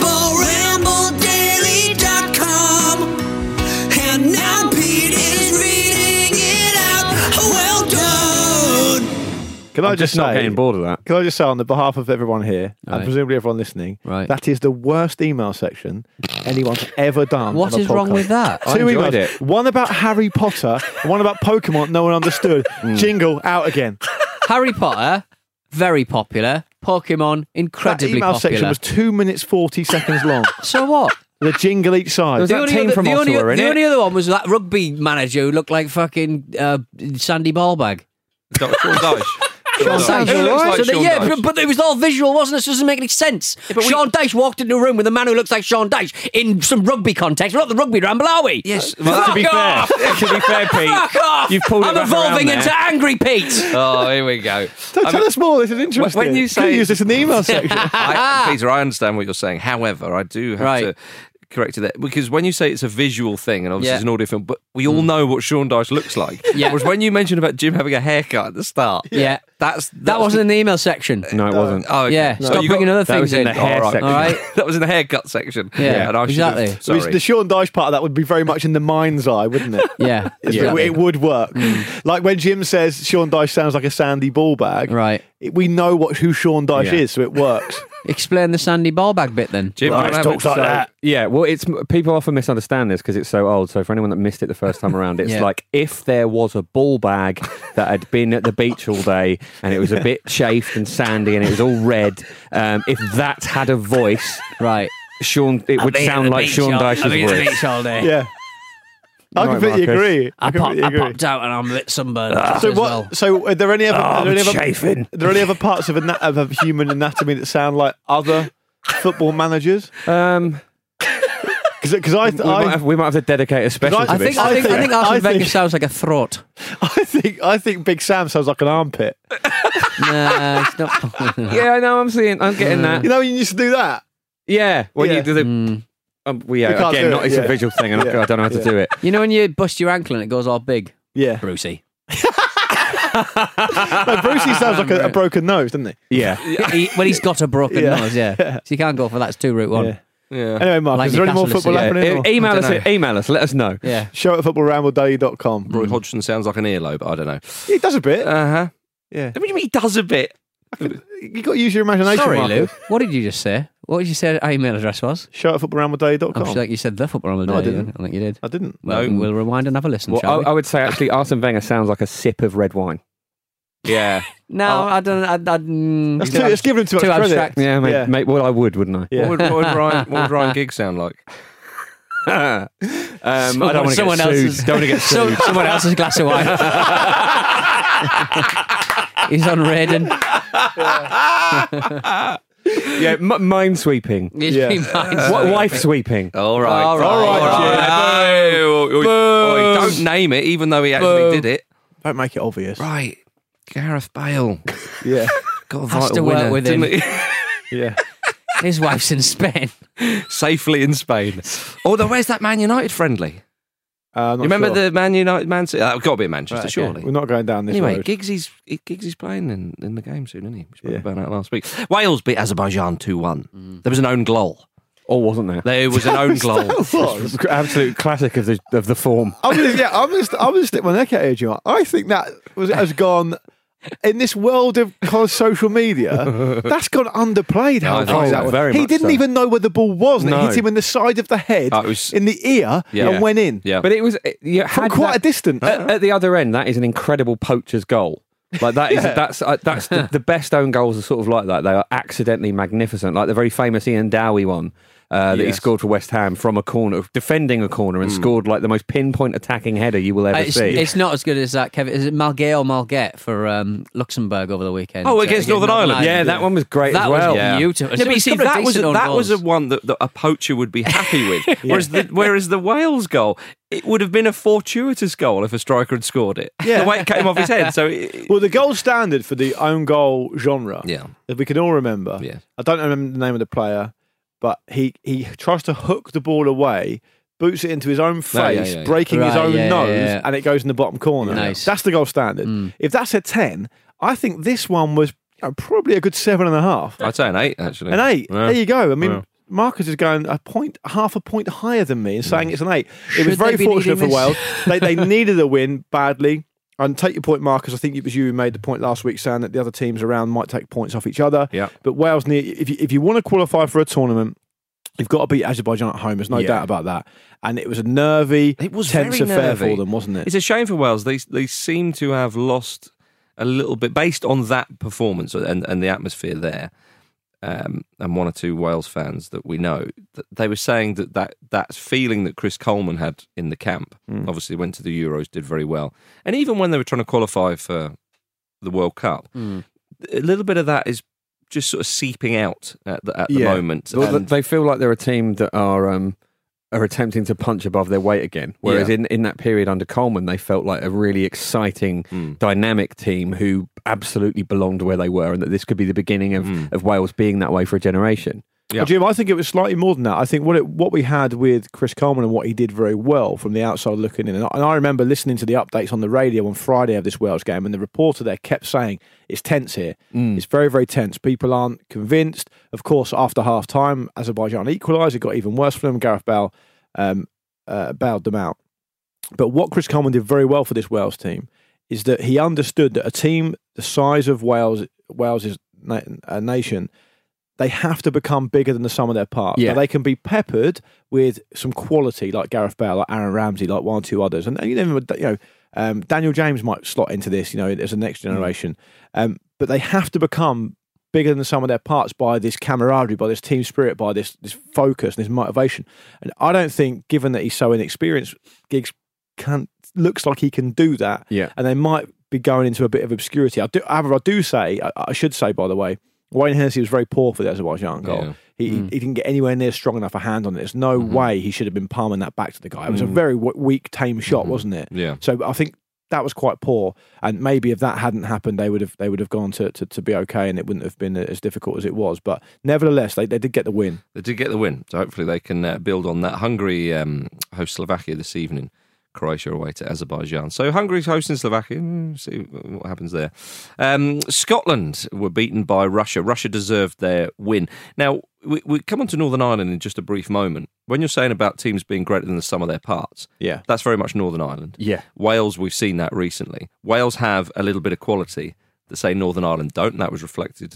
M: footballrambledaily.com. And now Pete is reading it out. Well done.
I: Can I just say,
J: not getting bored of that.
I: Can I just say on the behalf of everyone here,
H: Right.
I: and presumably everyone listening,
H: Right.
I: that is the worst email section anyone's ever done.
H: What
I: on a
H: is wrong
I: podcast.
H: with that?
J: I
I: Two
J: enjoyed
I: emails.
J: it.
I: One about Harry Potter, and one about Pokemon no one understood. Jingle out again.
H: Harry Potter, very popular. Pokemon,
I: That
H: incredibly
I: email
H: popular.
I: section was 2 minutes 40 seconds long.
H: So what?
I: The jingle each side.
J: Was that team from Ottawa in
H: the
J: it?
H: only other one was that rugby manager who looked like fucking Sandy Ballbag.
G: Sean Dyche.
H: Sean
I: Sounds
H: Dyche.
I: all right.
H: So
G: Sean
H: yeah,
G: Dyche.
H: but it was all visual, wasn't it? So it doesn't make any sense. Sean Dyche walked into a room with a man who looks like Sean Dyche in some rugby context. We're not the rugby ramble, are we?
G: Yes.
J: Well, to be fair, Pete,
H: Fuck off!
J: you've pulled it
H: I'm
J: back
H: evolving
J: around
H: into
J: there.
H: Angry Pete.
G: Oh, here we go.
I: Tell us more. This is interesting.
G: when you
I: Could
G: say-
I: use this in the email section.
G: Peter, I understand what you're saying. However, I do have to correct you there, because when you say it's a visual thing, and obviously it's an audio film, but we all know what Sean Dyche looks like.
H: Yeah.
G: Whereas when you mentioned about Jim having a haircut at the start,
H: Yeah.
G: that
H: wasn't in the email section.
J: No, it wasn't.
G: Oh, okay.
H: Yeah,
G: So
H: stop
G: you
H: bringing
G: got-
H: other
J: that
H: things
J: was in the hair
H: all right.
J: section.
H: All right.
G: that was in the haircut section.
H: Yeah,
G: and I should have-
H: exactly.
G: Sorry.
I: The Sean Dyche part of that would be very much in the mind's eye, wouldn't it?
H: Yeah,
I: It would work. Like when Jim says Sean Dyche sounds like a Sandy Ballbag,
H: Right.
I: we know who Sean Dyche
J: Yeah.
I: is, so it works.
H: Explain the Sandy Ballbag bit then.
G: Jim,
I: Right,
G: don't have
I: talks
G: it.
I: like that.
J: Yeah, well, it's people often misunderstand this because it's so old. So for anyone that missed it the first time around, it's
H: Yeah.
J: like if there was a ball bag that had been at the beach all day and it was a bit chafed and sandy and it was all red, if that had a voice,
H: Right.
J: it would sound like Sean Dyche's voice.
H: all day.
I: Yeah. I
J: Right,
I: completely
J: Marcus.
I: agree.
H: I
I: completely agree.
H: popped out and I'm a bit sunburned.
I: So
H: as
I: what?
H: well.
I: So are there any other? are there any other,
J: chafing.
I: are there any other parts of human anatomy that sound like other football managers? Because
J: We might have to dedicate a special to
H: I
J: this.
H: think Arsene
I: I
H: Wenger
I: think-
H: sounds like a throat.
I: I think Big Sam sounds like an armpit.
H: Nah, it's not.
J: Yeah, I know. I'm getting that.
I: You know, you used to do that.
J: Yeah, when
I: Yeah.
J: you do the.
I: You can't
J: again,
I: do
J: not
I: it,
J: it's
I: yeah.
J: a visual thing, and
I: Yeah.
J: I don't know how to
I: Yeah.
J: do it.
H: You know when you bust your ankle and it goes all big?
I: Yeah.
H: Brucey.
I: No, Brucey sounds like a broken nose, doesn't he?
J: Yeah.
H: When he's got a broken
I: Yeah.
H: nose, yeah. So you can't go for that. It's 2 route 1.
I: Yeah.
G: Yeah.
I: Anyway, Mark,
H: Like
I: is there any more
H: Newcastle
I: football
H: City.
I: happening? or-
J: Email
H: I
J: us.
H: don't know.
J: Email us. Let us know.
H: Yeah.
I: Show at footballrambledaily.com.
G: Roy Hodgson sounds like an earlobe. I don't know.
I: He does a bit.
G: Uh-huh.
I: Yeah.
G: What do you mean he does a bit?
I: You got to use your imagination.
H: Sorry,
I: Marcus.
H: Lou. What did you just say? What did you say our email address was?
I: show@footballrambledy.com.
H: I like you said the Football Ramble Day.
I: No, I didn't.
H: I think you did.
I: I didn't.
H: Well, we'll rewind and have a listen,
J: Well,
H: shall we?
J: I would say actually Arsene Wenger sounds like a sip of red wine.
G: Yeah.
H: No, I don't.
I: Let's give him too much
H: too
I: credit.
H: abstract.
J: Yeah, mate, well, I would, wouldn't I?
I: Yeah.
G: What would Ryan Giggs sound like?
J: I don't want to get
H: someone else's-
J: sued. Don't want to get sued.
H: Someone else's glass of wine. He's on Raiden.
J: Yeah, mind sweeping.
I: Yeah.
J: Wife sweeping.
G: All right.
H: All right.
G: Don't name it, even though he actually did it.
I: Don't make it obvious.
G: Right. Gareth Bale.
I: Yeah.
G: Got a
H: Has
G: vital
H: to work
G: winner,
H: with
G: didn't
H: him.
G: he?
I: Yeah.
H: His wife's in Spain.
G: Safely in Spain. Although, where's that Man United friendly?
I: Not
G: You remember
I: sure.
G: the Man United, Man City? It's got to be in Manchester,
I: Right,
G: surely.
I: okay. We're not going down this
G: Anyway,
I: road.
G: Giggsy's playing in the game soon, isn't he? We spoke
I: Yeah.
G: about that last week. Wales beat Azerbaijan 2-1. There was an own goal.
J: Or wasn't there?
G: There was an own goal.
J: Absolute classic of the form.
I: I'm gonna stick my neck out here, Jim. I think that has gone in this world of kind of social media. That's gone underplayed. How
G: Oh,
I: that was.
J: very
I: He
J: much
I: didn't
J: so.
I: even know where the ball was, and it
J: No.
I: hit him in the side of the head,
G: Oh, it was-
I: in the ear,
G: Yeah.
I: and went in.
G: Yeah.
J: But it was
I: From quite a distance.
J: At the other end, that is an incredible poacher's goal. Like that is that's the best own goals are sort of like that. They are accidentally magnificent. Like the very famous Ian Dowie one that he
I: Yes.
J: scored for West Ham from a corner, defending a corner, and scored like the most pinpoint attacking header you will ever see.
H: It's not as good as that, Kevin. Is it Malgay or Malget for Luxembourg over the weekend?
G: Oh, against Northern Ireland.
J: Yeah, that one was great
H: That
J: as well.
H: was beautiful.
G: Yeah,
H: So
G: but you
H: it's
G: see,
H: a couple of
G: that was
H: decent own
G: a
H: goals.
G: one that a poacher would be happy with. Whereas the Wales goal, it would have been a fortuitous goal if a striker had scored it.
I: Yeah.
G: The way it came off his head. So,
I: Well, the gold standard for the own goal genre,
G: Yeah.
I: if we can all remember,
G: Yeah.
I: I don't remember the name of the player, but he tries to hook the ball away, boots it into his own face,
G: yeah.
I: breaking his
H: Right,
I: own
H: yeah,
I: nose,
H: yeah.
I: and it goes in the bottom corner.
H: Nice.
I: That's the gold standard. If that's a 10, I think this one was probably a good 7.5.
G: I'd say an 8, actually.
I: An 8.
G: Yeah.
I: There you go. I mean,
G: Yeah.
I: Marcus is going half a point higher than me and saying it's an 8. It was
H: Should
I: very
H: they be
I: fortunate for
H: needing
I: Wales.
H: this?
I: They needed a win badly. And take your point, Marcus. I think it was you who made the point last week saying that the other teams around might take points off each other.
G: Yeah.
I: But Wales need, if you want to qualify for a tournament, you've got to beat Azerbaijan at home. There's no doubt about that. And it was a nervy,
G: It was
I: tense
G: very
I: affair
G: nervy
I: for them, wasn't it?
G: It's a shame for Wales. They seem to have lost a little bit based on that performance and the atmosphere there. And one or two Wales fans that we know, that they were saying that feeling that Chris Coleman had in the camp, obviously went to the Euros, did very well. And even when they were trying to qualify for the World Cup, a little bit of that is just sort of seeping out at the moment.
J: Well,
G: And-
J: they feel like they're a team that are attempting to punch above their weight again. Whereas
G: Yeah.
J: in that period under Coleman, they felt like a really exciting, dynamic team who absolutely belonged where they were, and that this could be the beginning of Wales being that way for a generation.
G: Yeah.
I: Well, Jim, I think it was slightly more than that. I think what we had with Chris Coleman and what he did very well from the outside looking in, and I remember listening to the updates on the radio on Friday of this Wales game, and the reporter there kept saying, it's tense here. It's very, very tense. People aren't convinced. Of course, after half-time, Azerbaijan equalised. It got even worse for them. Gareth Bale bailed them out. But what Chris Coleman did very well for this Wales team is that he understood that a team the size of Wales's nation, they have to become bigger than the sum of their parts.
J: Yeah.
I: Now, they can be peppered with some quality, like Gareth Bale, like Aaron Ramsey, like one or two others, and Daniel James might slot into this. As a next generation, but they have to become bigger than the sum of their parts by this camaraderie, by this team spirit, by this focus and this motivation. And I don't think, given that he's so inexperienced, Giggs looks like he can do that.
J: Yeah.
I: And they might be going into a bit of obscurity. I should say, by the way, Wayne Hennessy was very poor for the Azerbaijan goal.
G: Yeah.
I: He didn't get anywhere near strong enough a hand on it. There's no way he should have been palming that back to the guy. It was a very weak, tame shot, wasn't it?
G: Yeah.
I: So I think that was quite poor. And maybe if that hadn't happened, they would have gone to be okay, and it wouldn't have been as difficult as it was. But nevertheless, they did get the win.
G: They did get the win, so hopefully they can build on that. Hungary host Slovakia this evening. Croatia away to Azerbaijan. So Hungary's hosting Slovakia. See what happens there. Scotland were beaten by Russia. Russia deserved their win. Now, we come on to Northern Ireland in just a brief moment. When you're saying about teams being greater than the sum of their parts,
I: Yeah.
G: that's very much Northern Ireland.
J: Yeah.
G: Wales, we've seen that recently. Wales have a little bit of quality that, say, Northern Ireland don't, and that was reflected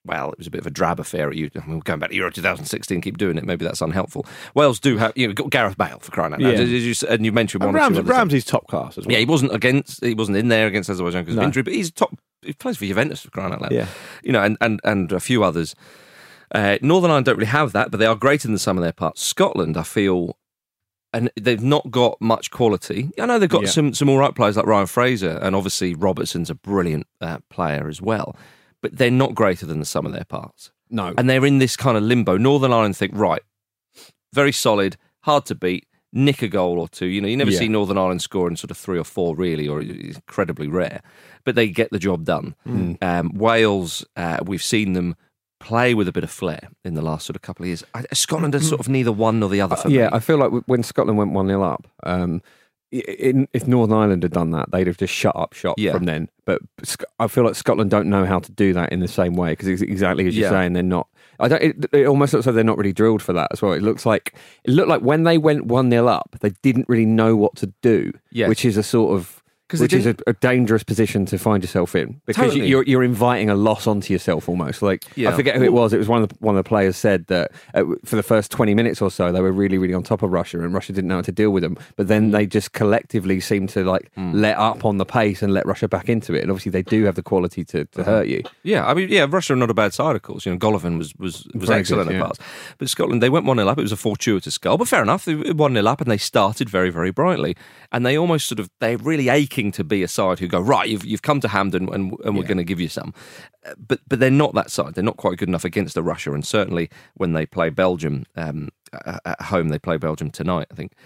G: well, it was a bit of a drab affair at we're going back to Euro 2016, keep doing it. Maybe that's unhelpful. Wales do have, got Gareth Bale for crying out loud. And you mentioned one or two others.
I: Ramsey's top class as well.
G: Yeah, he wasn't in there against Azerbaijan because of injury, but he's top. He plays for Juventus for crying out loud.
I: Yeah.
G: And a few others. Northern Ireland don't really have that, but they are greater than some of their parts. Scotland, I feel, and they've not got much quality. I know they've got some all right players like Ryan Fraser, and obviously Robertson's a brilliant player as well. But they're not greater than the sum of their parts.
J: No.
G: And they're in this kind of limbo. Northern Ireland think, right, very solid, hard to beat, nick a goal or two. You never see Northern Ireland scoring sort of 3 or 4 really, or it's incredibly rare. But they get the job done. Wales, we've seen them play with a bit of flair in the last sort of couple of years. Scotland are sort of neither one nor the other for me.
J: Yeah, I feel like when Scotland went 1-0 up, if Northern Ireland had done that, they'd have just shut up shop from then. But I feel like Scotland don't know how to do that in the same way, because exactly as you're saying, they're not. It almost looks like they're not really drilled for that as well. It looked like when they went 1-0 up, they didn't really know what to do, which is a sort of. Which is a dangerous position to find yourself in, because you're inviting a loss onto yourself almost. Like I forget who it was. It was one of the players said that for the first 20 minutes or so they were really, really on top of Russia, and Russia didn't know how to deal with them. But then they just collectively seemed to let up on the pace and let Russia back into it. And obviously they do have the quality to hurt you.
G: Yeah, I mean, Russia are not a bad side, of course. Golovin was excellent at parts. But Scotland, they went 1-0 up. It was a fortuitous goal, but fair enough. They went 1-0 up and they started very, very brightly, and they almost they're really aching to be a side who go, right, you've come to Hampden and we're going to give you some. But they're not that side. They're not quite good enough against the Russia. And certainly when they play Belgium at home, they play Belgium tonight, I think.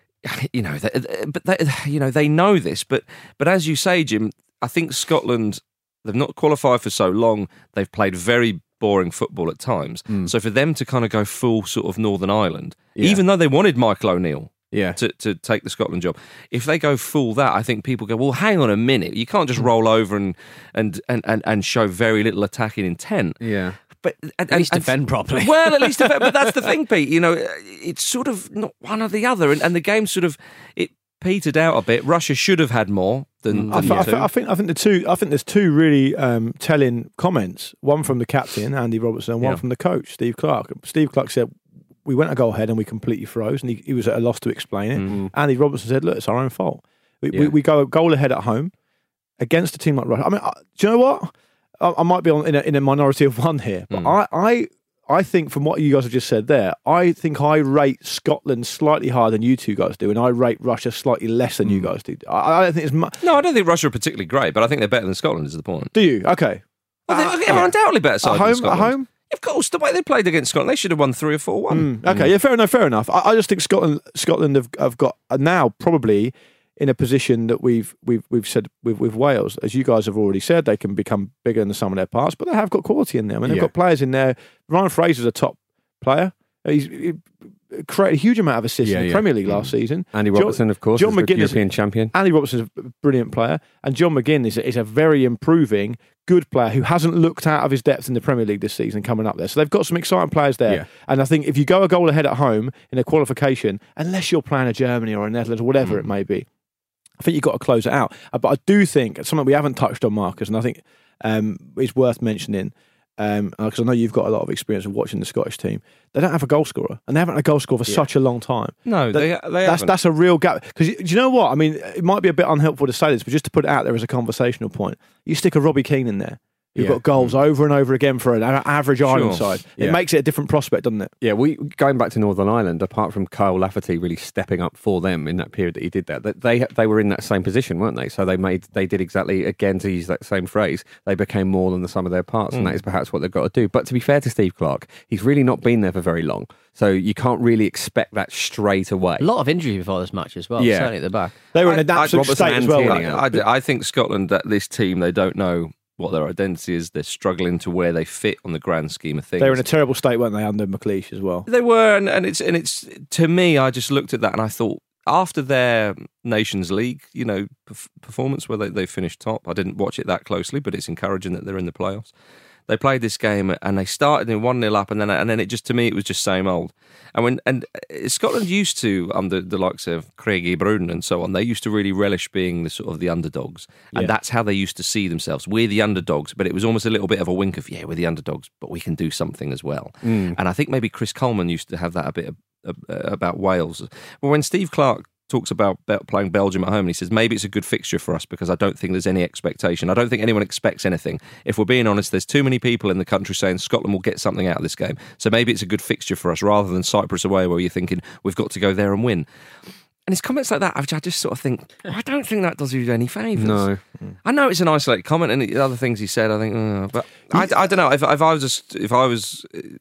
G: They know this. But as you say, Jim, I think Scotland, they've not qualified for so long. They've played very boring football at times. So for them to kind of go full sort of Northern Ireland, even though they wanted Michael O'Neill, to take the Scotland job. If they go full that, I think people go, well, hang on a minute. You can't just roll over and show very little attacking intent.
J: Yeah.
G: But
H: at least defend properly.
G: Well, at least defend. But that's the thing, Pete. It's sort of not one or the other. And the game it petered out a bit. Russia should have had more than
I: I think there's two really telling comments. One from the captain, Andy Robertson, and one from the coach, Steve Clarke. Steve Clarke said, we went a goal ahead and we completely froze, and he was at a loss to explain it. Andy Robertson said, look, it's our own fault. We go a goal ahead at home against a team like Russia. I mean, do you know what? I might be in a minority of one here, but I think from what you guys have just said there, I think I rate Scotland slightly higher than you two guys do, and I rate Russia slightly less than you guys do. I don't think it's much.
G: No, I don't think Russia are particularly great, but I think they're better than Scotland, is the point.
I: Do you? Okay.
G: Well, they're undoubtedly better side than Scotland.
I: At home?
G: Of course, the way they played against Scotland, they should have won 3 or 4-1.
I: Okay, yeah, fair enough. I just think Scotland have got now probably in a position that we've said with Wales, as you guys have already said, they can become bigger than the sum of their parts, but they have got quality in there. I mean, they've got players in there. Ryan Fraser's a top player. He created a huge amount of assists in the Premier League last season.
J: Andy Robertson, of course, John McGinn, European champion.
I: Andy Robertson's a brilliant player, and John McGinn is a very improving, good player who hasn't looked out of his depth in the Premier League this season coming up there. So they've got some exciting players there. Yeah. And I think if you go a goal ahead at home in a qualification, unless you're playing a Germany or a Netherlands or whatever it may be, I think you've got to close it out. But I do think something we haven't touched on, Marcus, and I think is worth mentioning, because I know you've got a lot of experience of watching the Scottish team. They don't have a goal scorer, and they haven't had a goal scorer for such a long time.
G: No, they haven't.
I: That's a real gap. Because do you know what? I mean, it might be a bit unhelpful to say this, but just to put it out there as a conversational point, you stick a Robbie Keane in there, who got goals over and over again for an average Ireland side. It makes it a different prospect, doesn't it?
J: Yeah, going back to Northern Ireland, apart from Kyle Lafferty really stepping up for them in that period that he did that, they were in that same position, weren't they? So they did exactly, again, to use that same phrase, they became more than the sum of their parts, and that is perhaps what they've got to do. But to be fair to Steve Clarke, he's really not been there for very long, so you can't really expect that straight away.
H: A lot of injury before this match as well, certainly at the back.
I: They were in an absolute state as well.
G: I think Scotland, this team, they don't know what their identity is. They're struggling to where they fit on the grand scheme of things.
I: They were in a terrible state, weren't they, under McLeish as well?
G: They were, and it's to me, I just looked at that and I thought, after their Nations League, performance where they finished top, I didn't watch it that closely, but it's encouraging that they're in the playoffs. They played this game and they started in 1-0 up, and then it just, to me, it was just same old. And Scotland used to, under the likes of Craigie Bruden and so on, they used to really relish being the sort of the underdogs, and that's how they used to see themselves. We're the underdogs, but it was almost a little bit of a wink of, we're the underdogs, but we can do something as well. And I think maybe Chris Coleman used to have that a bit about Wales. Well, when Steve Clarke talks about playing Belgium at home, and he says maybe it's a good fixture for us because I don't think there's any expectation. I don't think anyone expects anything. If we're being honest, there's too many people in the country saying Scotland will get something out of this game. So maybe it's a good fixture for us rather than Cyprus away where you're thinking we've got to go there and win. And his comments like that, I just sort of think, I don't think that does you any favours.
J: No.
G: I know it's an isolated comment, and the other things he said, I think, but I don't know. If I was,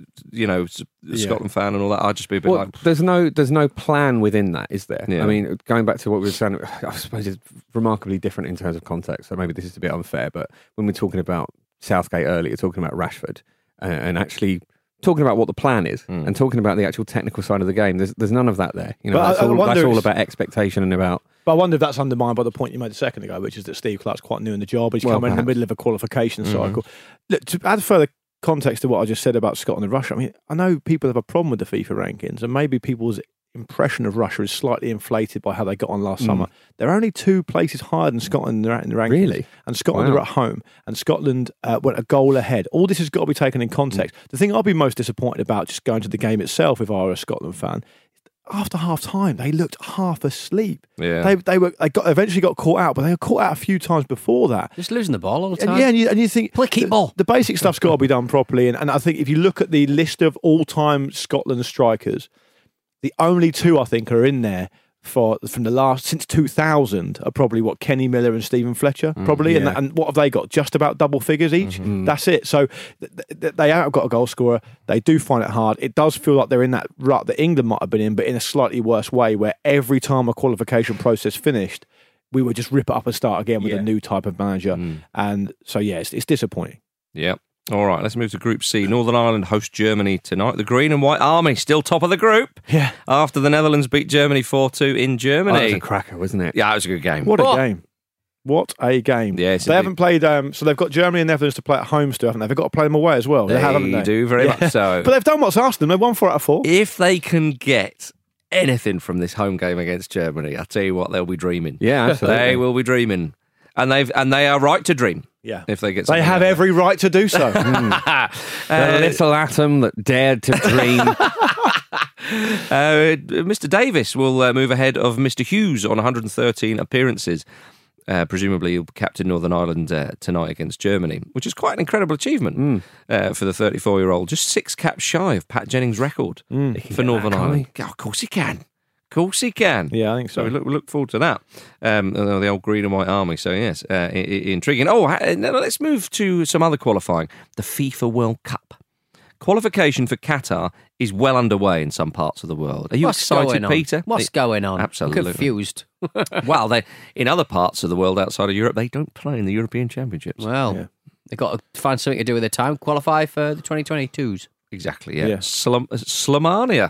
G: Scotland fan and all that, I'd just be a bit like.
J: There's no plan within that, is there?
G: Yeah.
J: I mean, going back to what we were saying, I suppose it's remarkably different in terms of context. So maybe this is a bit unfair, but when we're talking about Southgate earlier, talking about Rashford, and actually talking about what the plan is and talking about the actual technical side of the game, there's none of that there. That's all about expectation and about.
I: But I wonder if that's undermined by the point you made a second ago, which is that Steve Clarke's quite new in the job. He's coming in the middle of a qualification cycle. Look, to add further context to what I just said about Scotland and Russia, I mean, I know people have a problem with the FIFA rankings, and maybe people's impression of Russia is slightly inflated by how they got on last summer. There are only 2 places higher than Scotland in the rankings.
J: Really?
I: And Scotland are at home, and Scotland went a goal ahead. All this has got to be taken in context. The thing I'd be most disappointed about just going to the game itself, if I were a Scotland fan, after half time, they looked half asleep.
G: Yeah.
I: They eventually got caught out, but they were caught out a few times before that.
L: Just losing the ball all the time.
I: And you think
L: play keep ball.
I: The basic stuff's got to be done properly. And I think if you look at the list of all-time Scotland strikers, the only 2 I think are in there from the last since 2000 are probably Kenny Miller and Stephen Fletcher probably, and what have they got? Just about double figures each. That's it. So they have got a goal scorer. They do find it hard. It does feel like they're in that rut that England might have been in, but in a slightly worse way, where every time a qualification process finished, we would just rip it up and start again with a new type of manager. And so it's disappointing.
G: Yeah. All right, let's move to Group C. Northern Ireland host Germany tonight. The Green and White Army still top of the group.
I: Yeah.
G: After the Netherlands beat Germany 4-2 in Germany.
J: Oh, that was a cracker, wasn't it?
G: Yeah, it was a good game.
I: What a game. What a game.
G: Yes,
I: they haven't played, so they've got Germany and Netherlands to play at home still, haven't they? They've got to play them away as well.
G: They
I: haven't they?
G: do, very much so.
I: But they've done what's asked them. They've won 4 out of 4.
G: If they can get anything from this home game against Germany, I tell you what, they'll be dreaming.
J: Yeah, absolutely.
G: They will be dreaming. And they are right to dream.
I: Yeah.
G: If they get
I: They have every right to do so.
J: The little atom that dared to dream.
G: Mr. Davis will move ahead of Mr. Hughes on 113 appearances. Presumably he'll captain Northern Ireland tonight against Germany, which is quite an incredible achievement for the 34-year-old. Just 6 caps shy of Pat Jennings' record for Northern Ireland. Oh, of course he can. Of course he can.
I: Yeah, I think so.
G: We look forward to that. The old Green and White Army. So, yes, intriguing. Oh, let's move to some other qualifying. The FIFA World Cup. Qualification for Qatar is well underway in some parts of the world. Are you excited, Peter?
L: What's going on?
G: Absolutely.
L: I'm confused.
G: Well, in other parts of the world outside of Europe, they don't play in the European Championships.
L: Well, they've got to find something to do with their time. Qualify for the 2022s.
G: Exactly, yeah. Slimania.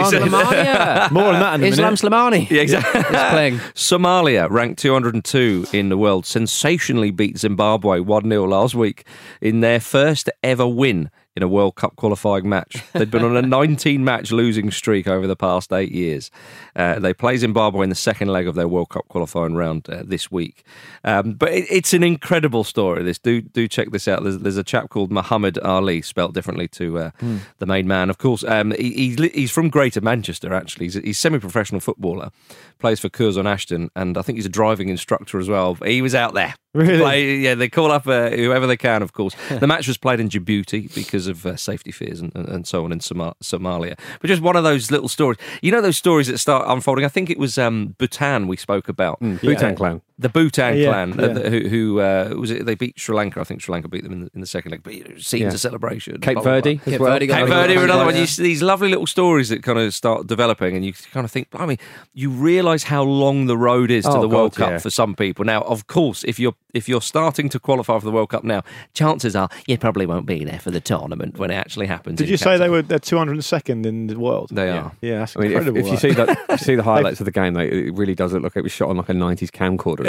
L: Slimania.
I: More than that in a
L: Islam
I: minute.
L: Slimani.
G: Yeah, exactly.
L: He's playing.
G: Somalia, ranked 202 in the world, sensationally beat Zimbabwe 1-0 last week in their first ever win in a World Cup qualifying match. They'd been on a 19-match losing streak over the past 8 years. They play Zimbabwe in the second leg of their World Cup qualifying round this week. But it's an incredible story. This do check this out. There's a chap called Muhammad Ali, spelt differently to the main man. Of course, he's from Greater Manchester, actually. He's a semi-professional footballer, plays for Curzon Ashton, and I think he's a driving instructor as well. He was out there.
I: Really?
G: They call up whoever they can, of course. The match was played in Djibouti because of safety fears and so on in Somalia. But just one of those little stories. You know those stories that start unfolding? I think it was Bhutan we spoke about.
J: Bhutan clan.
G: The Bhutan clan,
I: yeah.
G: who was it? They beat Sri Lanka. I think Sri Lanka beat them in the second leg. But scenes of celebration.
J: Cape Verde as well.
G: Cape Verde were another one. You see these lovely little stories that kind of start developing, and you kind of think, I mean, you realise how long the road is to the World Cup for some people. Now, of course, if you're starting to qualify for the World Cup now, chances are you probably won't be there for the tournament when it actually happens.
I: Did you say they're 202nd in the world?
G: They are.
I: Yeah, that's incredible.
J: If you see the highlights of the game, it really does look like it was shot on like a 90s camcorder.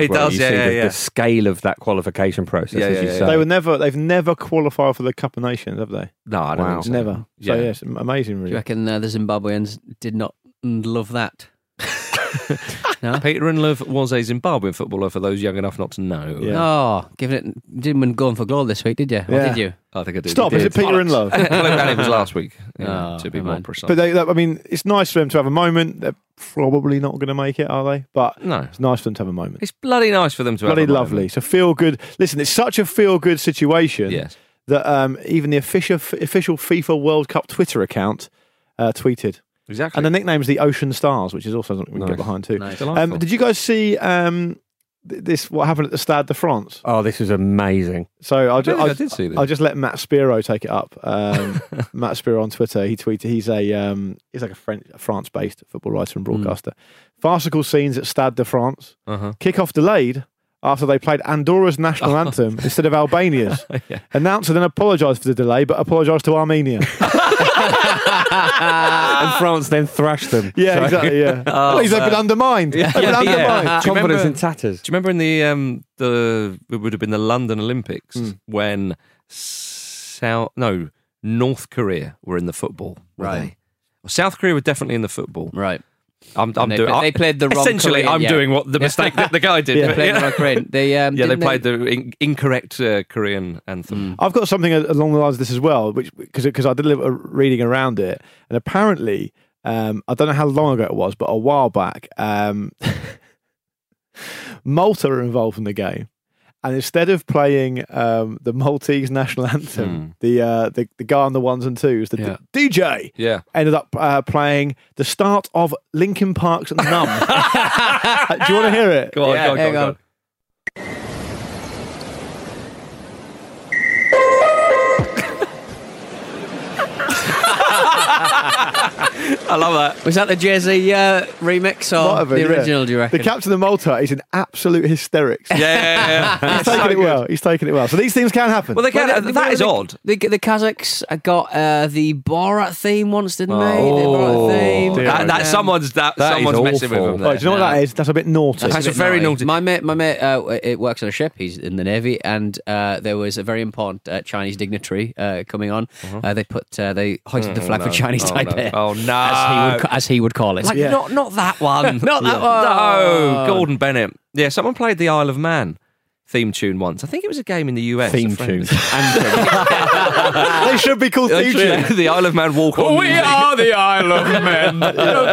J: as
G: It
J: well.
G: does,
J: you see
G: yeah.
J: the scale of that qualification process,
G: Yeah,
J: as
G: yeah,
J: you
G: yeah.
J: say.
I: They've never qualified for the Cup of Nations, have they?
G: No, I don't
J: Wow.
G: think so.
I: Never. So
G: Yeah.
I: yes, amazing,
H: Do you
I: really.
H: reckon the Zimbabweans did not love that? No?
G: Peter Unlove was a Zimbabwean footballer, for those young enough not to know.
I: Yeah.
H: Oh, didn't win going for goal this week, did you? Or
I: Yeah.
H: did you?
G: I think I did.
I: Stop,
G: You
I: is
G: did.
I: it Peter in love?
G: Well, it was last week,
H: Oh,
G: to be
H: never
G: more
H: mind.
G: precise.
I: But I mean, it's nice for them to have a moment. They're probably not going to make it, are they? But
G: No.
I: it's nice for them to have a moment.
G: It's bloody nice for them to
I: Bloody
G: have a
I: lovely.
G: moment.
I: So feel good. Listen, it's such a feel good situation
G: Yes.
I: that even the official FIFA World Cup Twitter account tweeted.
G: Exactly.
I: And the nickname is the Ocean Stars, which is also something we can get
J: Nice.
I: behind too.
H: Nice.
G: Delightful.
I: Did you guys see this? What happened at the Stade de France?
J: Oh, this is amazing.
I: So
G: I did see this.
I: I'll just let Matt Spiro take it up. Matt Spiro on Twitter, he tweeted. He's like a France-based football writer and broadcaster. Farcical scenes at Stade de France.
G: Uh-huh.
I: Kickoff delayed after they played Andorra's national anthem instead of Albania's.
G: Yeah.
I: Announcer then apologised for the delay, but apologised to Armenia.
J: And France then thrashed them.
I: Yeah,
J: So-
I: exactly. Yeah, they've been undermined. They've been undermined.
G: Do you
J: Confidence
G: remember-
J: in tatters.
G: Do you remember in the it would have been the London Olympics when North Korea were in the football, were
H: Right.
G: they? Well, South Korea were definitely in the football.
H: Right.
G: I'm
H: And they
G: doing.
H: they played the wrong
G: essentially,
H: Korean,
G: I'm
H: yeah.
G: doing what the mistake that the guy did.
I: Yeah.
H: They played the wrong Korean. They,
G: Yeah, they
H: didn't
G: played the incorrect Korean anthem.
I: I've got something along the lines of this as well, which because I did a little reading around it, and apparently, I don't know how long ago it was, but a while back, Malta are involved in the game, and instead of playing the Maltese national anthem, the guy on the ones and twos, the
H: Yeah.
I: DJ,
G: Yeah.
I: ended up playing the start of Linkin Park's Numb. Do you want to hear it?
G: Go on,
H: Yeah,
G: go on,
H: hang
G: go on.
H: on.
G: I love that.
H: Was that the Jay-Z remix or
I: Might have been,
H: the
I: yeah.
H: original, do you reckon?
I: The captain of Malta is in absolute hysterics.
G: Yeah.
I: He's taking it well. He's taking it well. So these things can happen.
G: Well, they can.
H: Well,
G: that is odd.
H: The Kazakhs got the Borat theme once, didn't they? The
J: Oh,
H: Borat theme.
J: dear.
G: Someone's
J: That is
G: someone's messing with
J: awful.
G: them.
I: Oh,
G: There.
I: do you know what that is? That's a bit naughty.
G: That's
H: a
G: a very naughty.
H: My mate, it works on a ship. He's in the Navy, and there was a very important Chinese dignitary coming on. They hoisted the flag for Chinese Taipei.
G: Oh no!
H: As he would call it.
G: Like, not that one.
H: Not that one.
G: No, Gordon Bennett. Yeah, someone played the Isle of Man theme tune once. I think it was a game in the US.
J: Theme
G: a friend-
J: tune.
I: They should be called theme tunes.
G: the Isle of Man walk on.
H: We are the Isle of Men.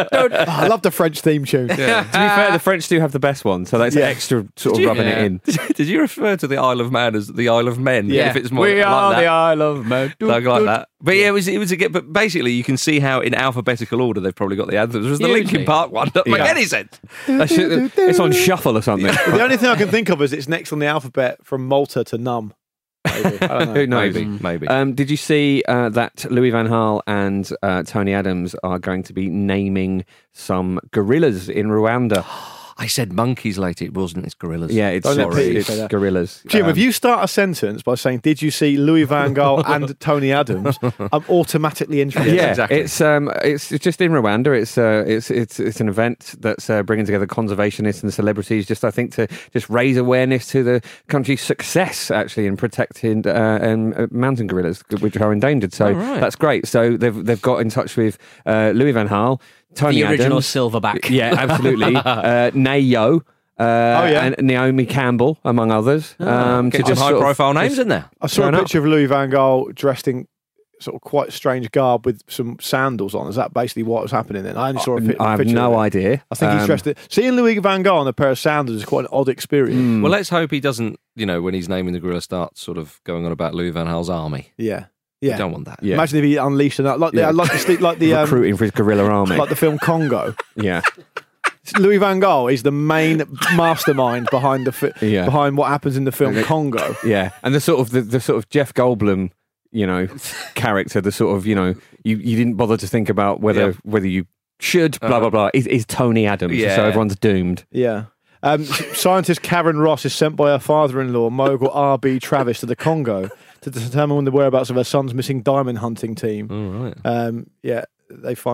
I: I love the French theme tune.
J: To be fair, the French do have the best one, so that's extra sort of rubbing it in.
G: Did you refer to the Isle of Man as the Isle of Men?
I: Yeah.
G: If it's more
H: We
G: like
H: are
G: that.
H: the Isle of Men.
G: Like that. But yeah, it was a but basically you can see how in alphabetical order they've probably got the anthems. It was the
H: Usually.
G: Linkin Park one. Doesn't make
J: Yeah.
G: any sense.
J: It's on shuffle or something.
I: The only thing I can think of is it's next on the alphabet from Malta to Numb. Maybe. I don't know.
J: Who knows?
G: Maybe.
J: Did you see that Louis van Gaal and Tony Adams are going to be naming some gorillas in Rwanda?
G: I said monkeys later. It wasn't. It's gorillas.
J: Yeah, it's,
I: Don't let Pete
J: it's
I: say that.
J: gorillas.
I: Jim, if you start a sentence by saying, "Did you see Louis van Gaal and Tony Adams?" I'm automatically interested.
J: Yeah,
G: exactly.
J: it's just in Rwanda. It's an event that's bringing together conservationists and celebrities. Just I think to just raise awareness to the country's success actually in protecting mountain gorillas, which are endangered. So
G: right.
J: that's great. So they've got in touch with Louis van Gaal, Tony
H: The original
J: Adams.
H: silverback.
J: Yeah, absolutely. Nayo. And Naomi Campbell, among others.
G: Get some
J: sort of-
G: high-profile names in there.
I: I saw
J: Turn
I: a
J: up.
I: picture of Louis van Gaal dressed in sort of quite strange garb with some sandals on. Is that basically what was happening then? I only saw a picture.
J: I have no idea.
I: I think he's dressed it. Seeing Louis van Gaal on a pair of sandals is quite an odd experience.
G: Well, let's hope he doesn't. When he's naming the gorilla, start sort of going on about Louis van Gaal's army.
I: Yeah,
G: You
I: yeah.
G: don't want that.
J: Yeah.
I: Imagine if he unleashed that, like the
J: Recruiting for his guerrilla army.
I: like the film Congo.
J: Yeah.
I: Louis van Gaal is the main mastermind behind
J: Yeah.
I: behind what happens in the film Congo.
J: Yeah, and the sort of Jeff Goldblum, character, the sort of you didn't bother to think about whether you should blah blah blah is Tony Adams.
G: Yeah.
J: So everyone's doomed.
I: Yeah. Scientist Karen Ross is sent by her father-in-law, Mogul R.B. Travis, to the Congo to determine the whereabouts of her son's missing diamond hunting team.
G: Oh, right.
I: Yeah, they find a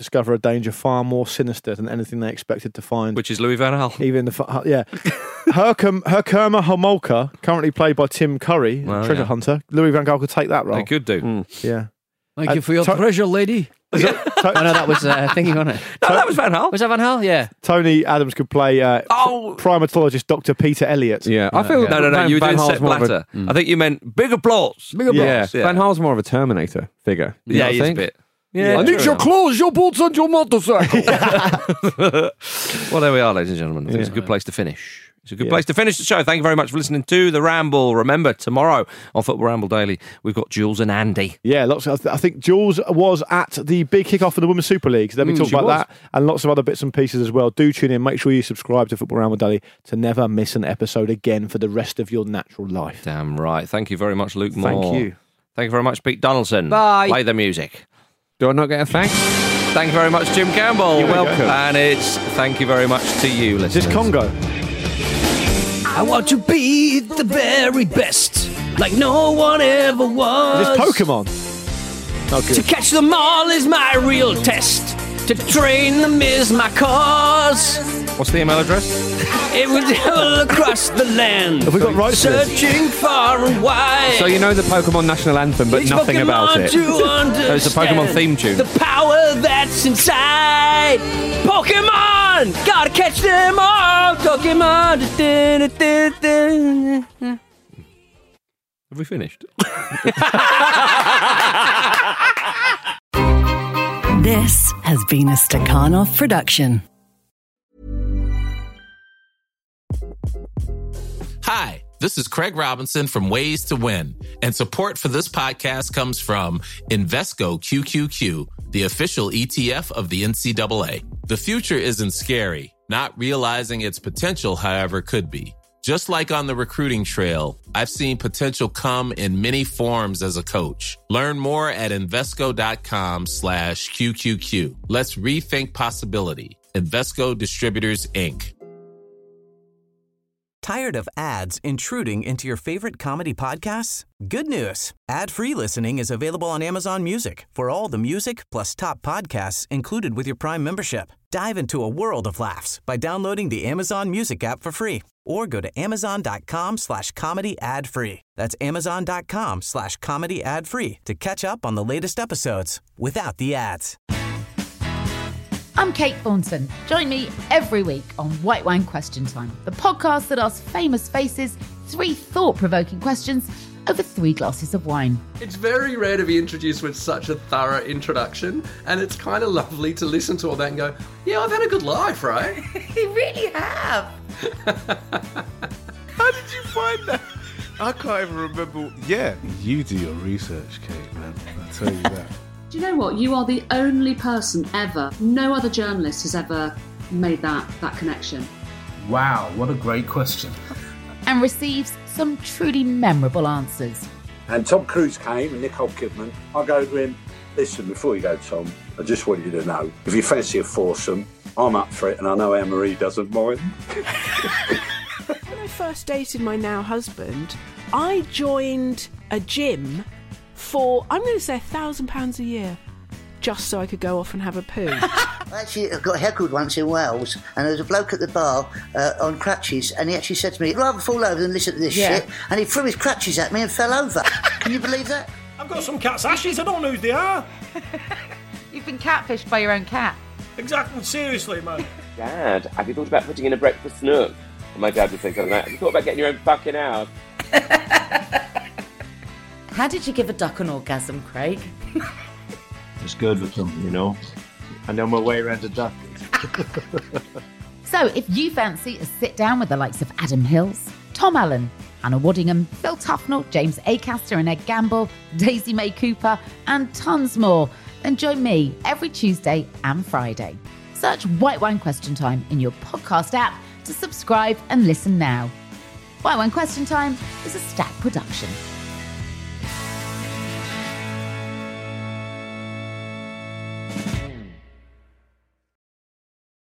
I: discover a danger far more sinister than anything they expected to find.
G: Which is Louis van Gaal.
I: Even Herkimer Homolka, currently played by Tim Curry, treasure hunter. Louis van Gaal could take that role.
G: They could do.
I: Yeah.
H: Thank you for your treasure, lady. I know that was thinking on it.
G: No, that was Van Gaal.
H: Was that Van Gaal? Yeah.
I: Tony Adams could play primatologist Dr. Peter Elliott.
J: Yeah, I feel
G: no. You were doing Sepp
J: more
G: Blatter. I think you meant big applause.
H: Big applause.
J: Yeah. Van Gaal's more of a Terminator figure.
G: Yeah, he's a bit.
J: Yeah, I need your clothes, your boots, and your motorcycle.
G: Well, there we are, ladies and gentlemen. I think it's a good place to finish. It's a good place to finish the show. Thank you very much for listening to The Ramble. Remember, tomorrow on Football Ramble Daily, we've got Jules and Andy.
I: Yeah, I think Jules was at the big kick-off of the Women's Super League. So let me talk about that and lots of other bits and pieces as well. Do tune in. Make sure you subscribe to Football Ramble Daily to never miss an episode again for the rest of your natural life.
G: Damn right. Thank you very much, Luke Moore.
I: Thank you.
G: Thank you very much, Pete Donaldson.
H: Bye.
G: Play the music.
J: Do I not get a thanks?
G: Thank you very much, Jim Campbell.
I: You're welcome.
G: And it's thank you very much to you, listeners.
I: Is this Congo?
L: I want to be the very best, like no one ever was.
I: Is this Pokemon? Oh, good.
L: To catch them all is my real test. To train them is my cause.
G: What's the email address?
L: It would all across the land.
I: Have we got rights to this?
L: Searching far and wide.
J: So you know the Pokemon national anthem, but
L: It's
J: nothing about
L: Pokemon
J: it.
L: to
G: So it's a Pokemon
L: understand
G: theme tune.
L: The power that's inside Pokemon. Gotta catch them all. Pokemon.
G: Have we finished?
N: This has been a Stakhanov production.
O: Hi, this is Craig Robinson from Ways to Win, and support for this podcast comes from Invesco QQQ, the official ETF of the NCAA. The future isn't scary. Not realizing its potential, however, could be. Just like on the recruiting trail, I've seen potential come in many forms as a coach. Learn more at Invesco.com/QQQ. Let's rethink possibility. Invesco Distributors, Inc.
F: Tired of ads intruding into your favorite comedy podcasts? Good news. Ad-free listening is available on Amazon Music for all the music plus top podcasts included with your Prime membership. Dive into a world of laughs by downloading the Amazon Music app for free or go to amazon.com/comedy ad-free. That's amazon.com/comedy ad-free to catch up on the latest episodes without the ads.
P: I'm Kate Thornton. Join me every week on White Wine Question Time, the podcast that asks famous faces 3 thought-provoking questions over 3 glasses of wine.
Q: It's very rare to be introduced with such a thorough introduction, and it's kind of lovely to listen to all that and go, yeah, I've had a good life, right?
P: You really have.
R: How did you find that? I can't even remember. Yeah, you do your research, Kate, man. I'll tell you that.
S: Do you know what? You are the only person ever, no other journalist has ever made that connection.
T: Wow, what a great question.
P: And receives some truly memorable answers.
U: And Tom Cruise came and Nicole Kidman. I go to him, listen, before you go, Tom, I just want you to know, if you fancy a foursome, I'm up for it, and I know Anne-Marie doesn't mind.
V: When I first dated my now husband, I joined a gym for, I'm going to say £1,000 a year, just so I could go off and have a poo.
W: I actually got heckled once in Wales, and there was a bloke at the bar on crutches, and he actually said to me, I'd rather fall over than listen to this shit, and he threw his crutches at me and fell over. Can you believe that?
X: I've got some cat's ashes, I don't know who they are.
P: You've been catfished by your own cat.
X: Exactly, seriously, man.
Y: Dad, have you thought about putting in a breakfast nook? And my dad would think something like that. Have you thought about getting your own fucking house?
P: How did you give a duck an orgasm, Craig?
T: It's good with them, you know. I know my way around a duck.
P: So if you fancy a sit down with the likes of Adam Hills, Tom Allen, Hannah Waddingham, Phil Tufnell, James Acaster and Ed Gamble, Daisy May Cooper, and tons more, then join me every Tuesday and Friday. Search White Wine Question Time in your podcast app to subscribe and listen now. White Wine Question Time is a Stack production.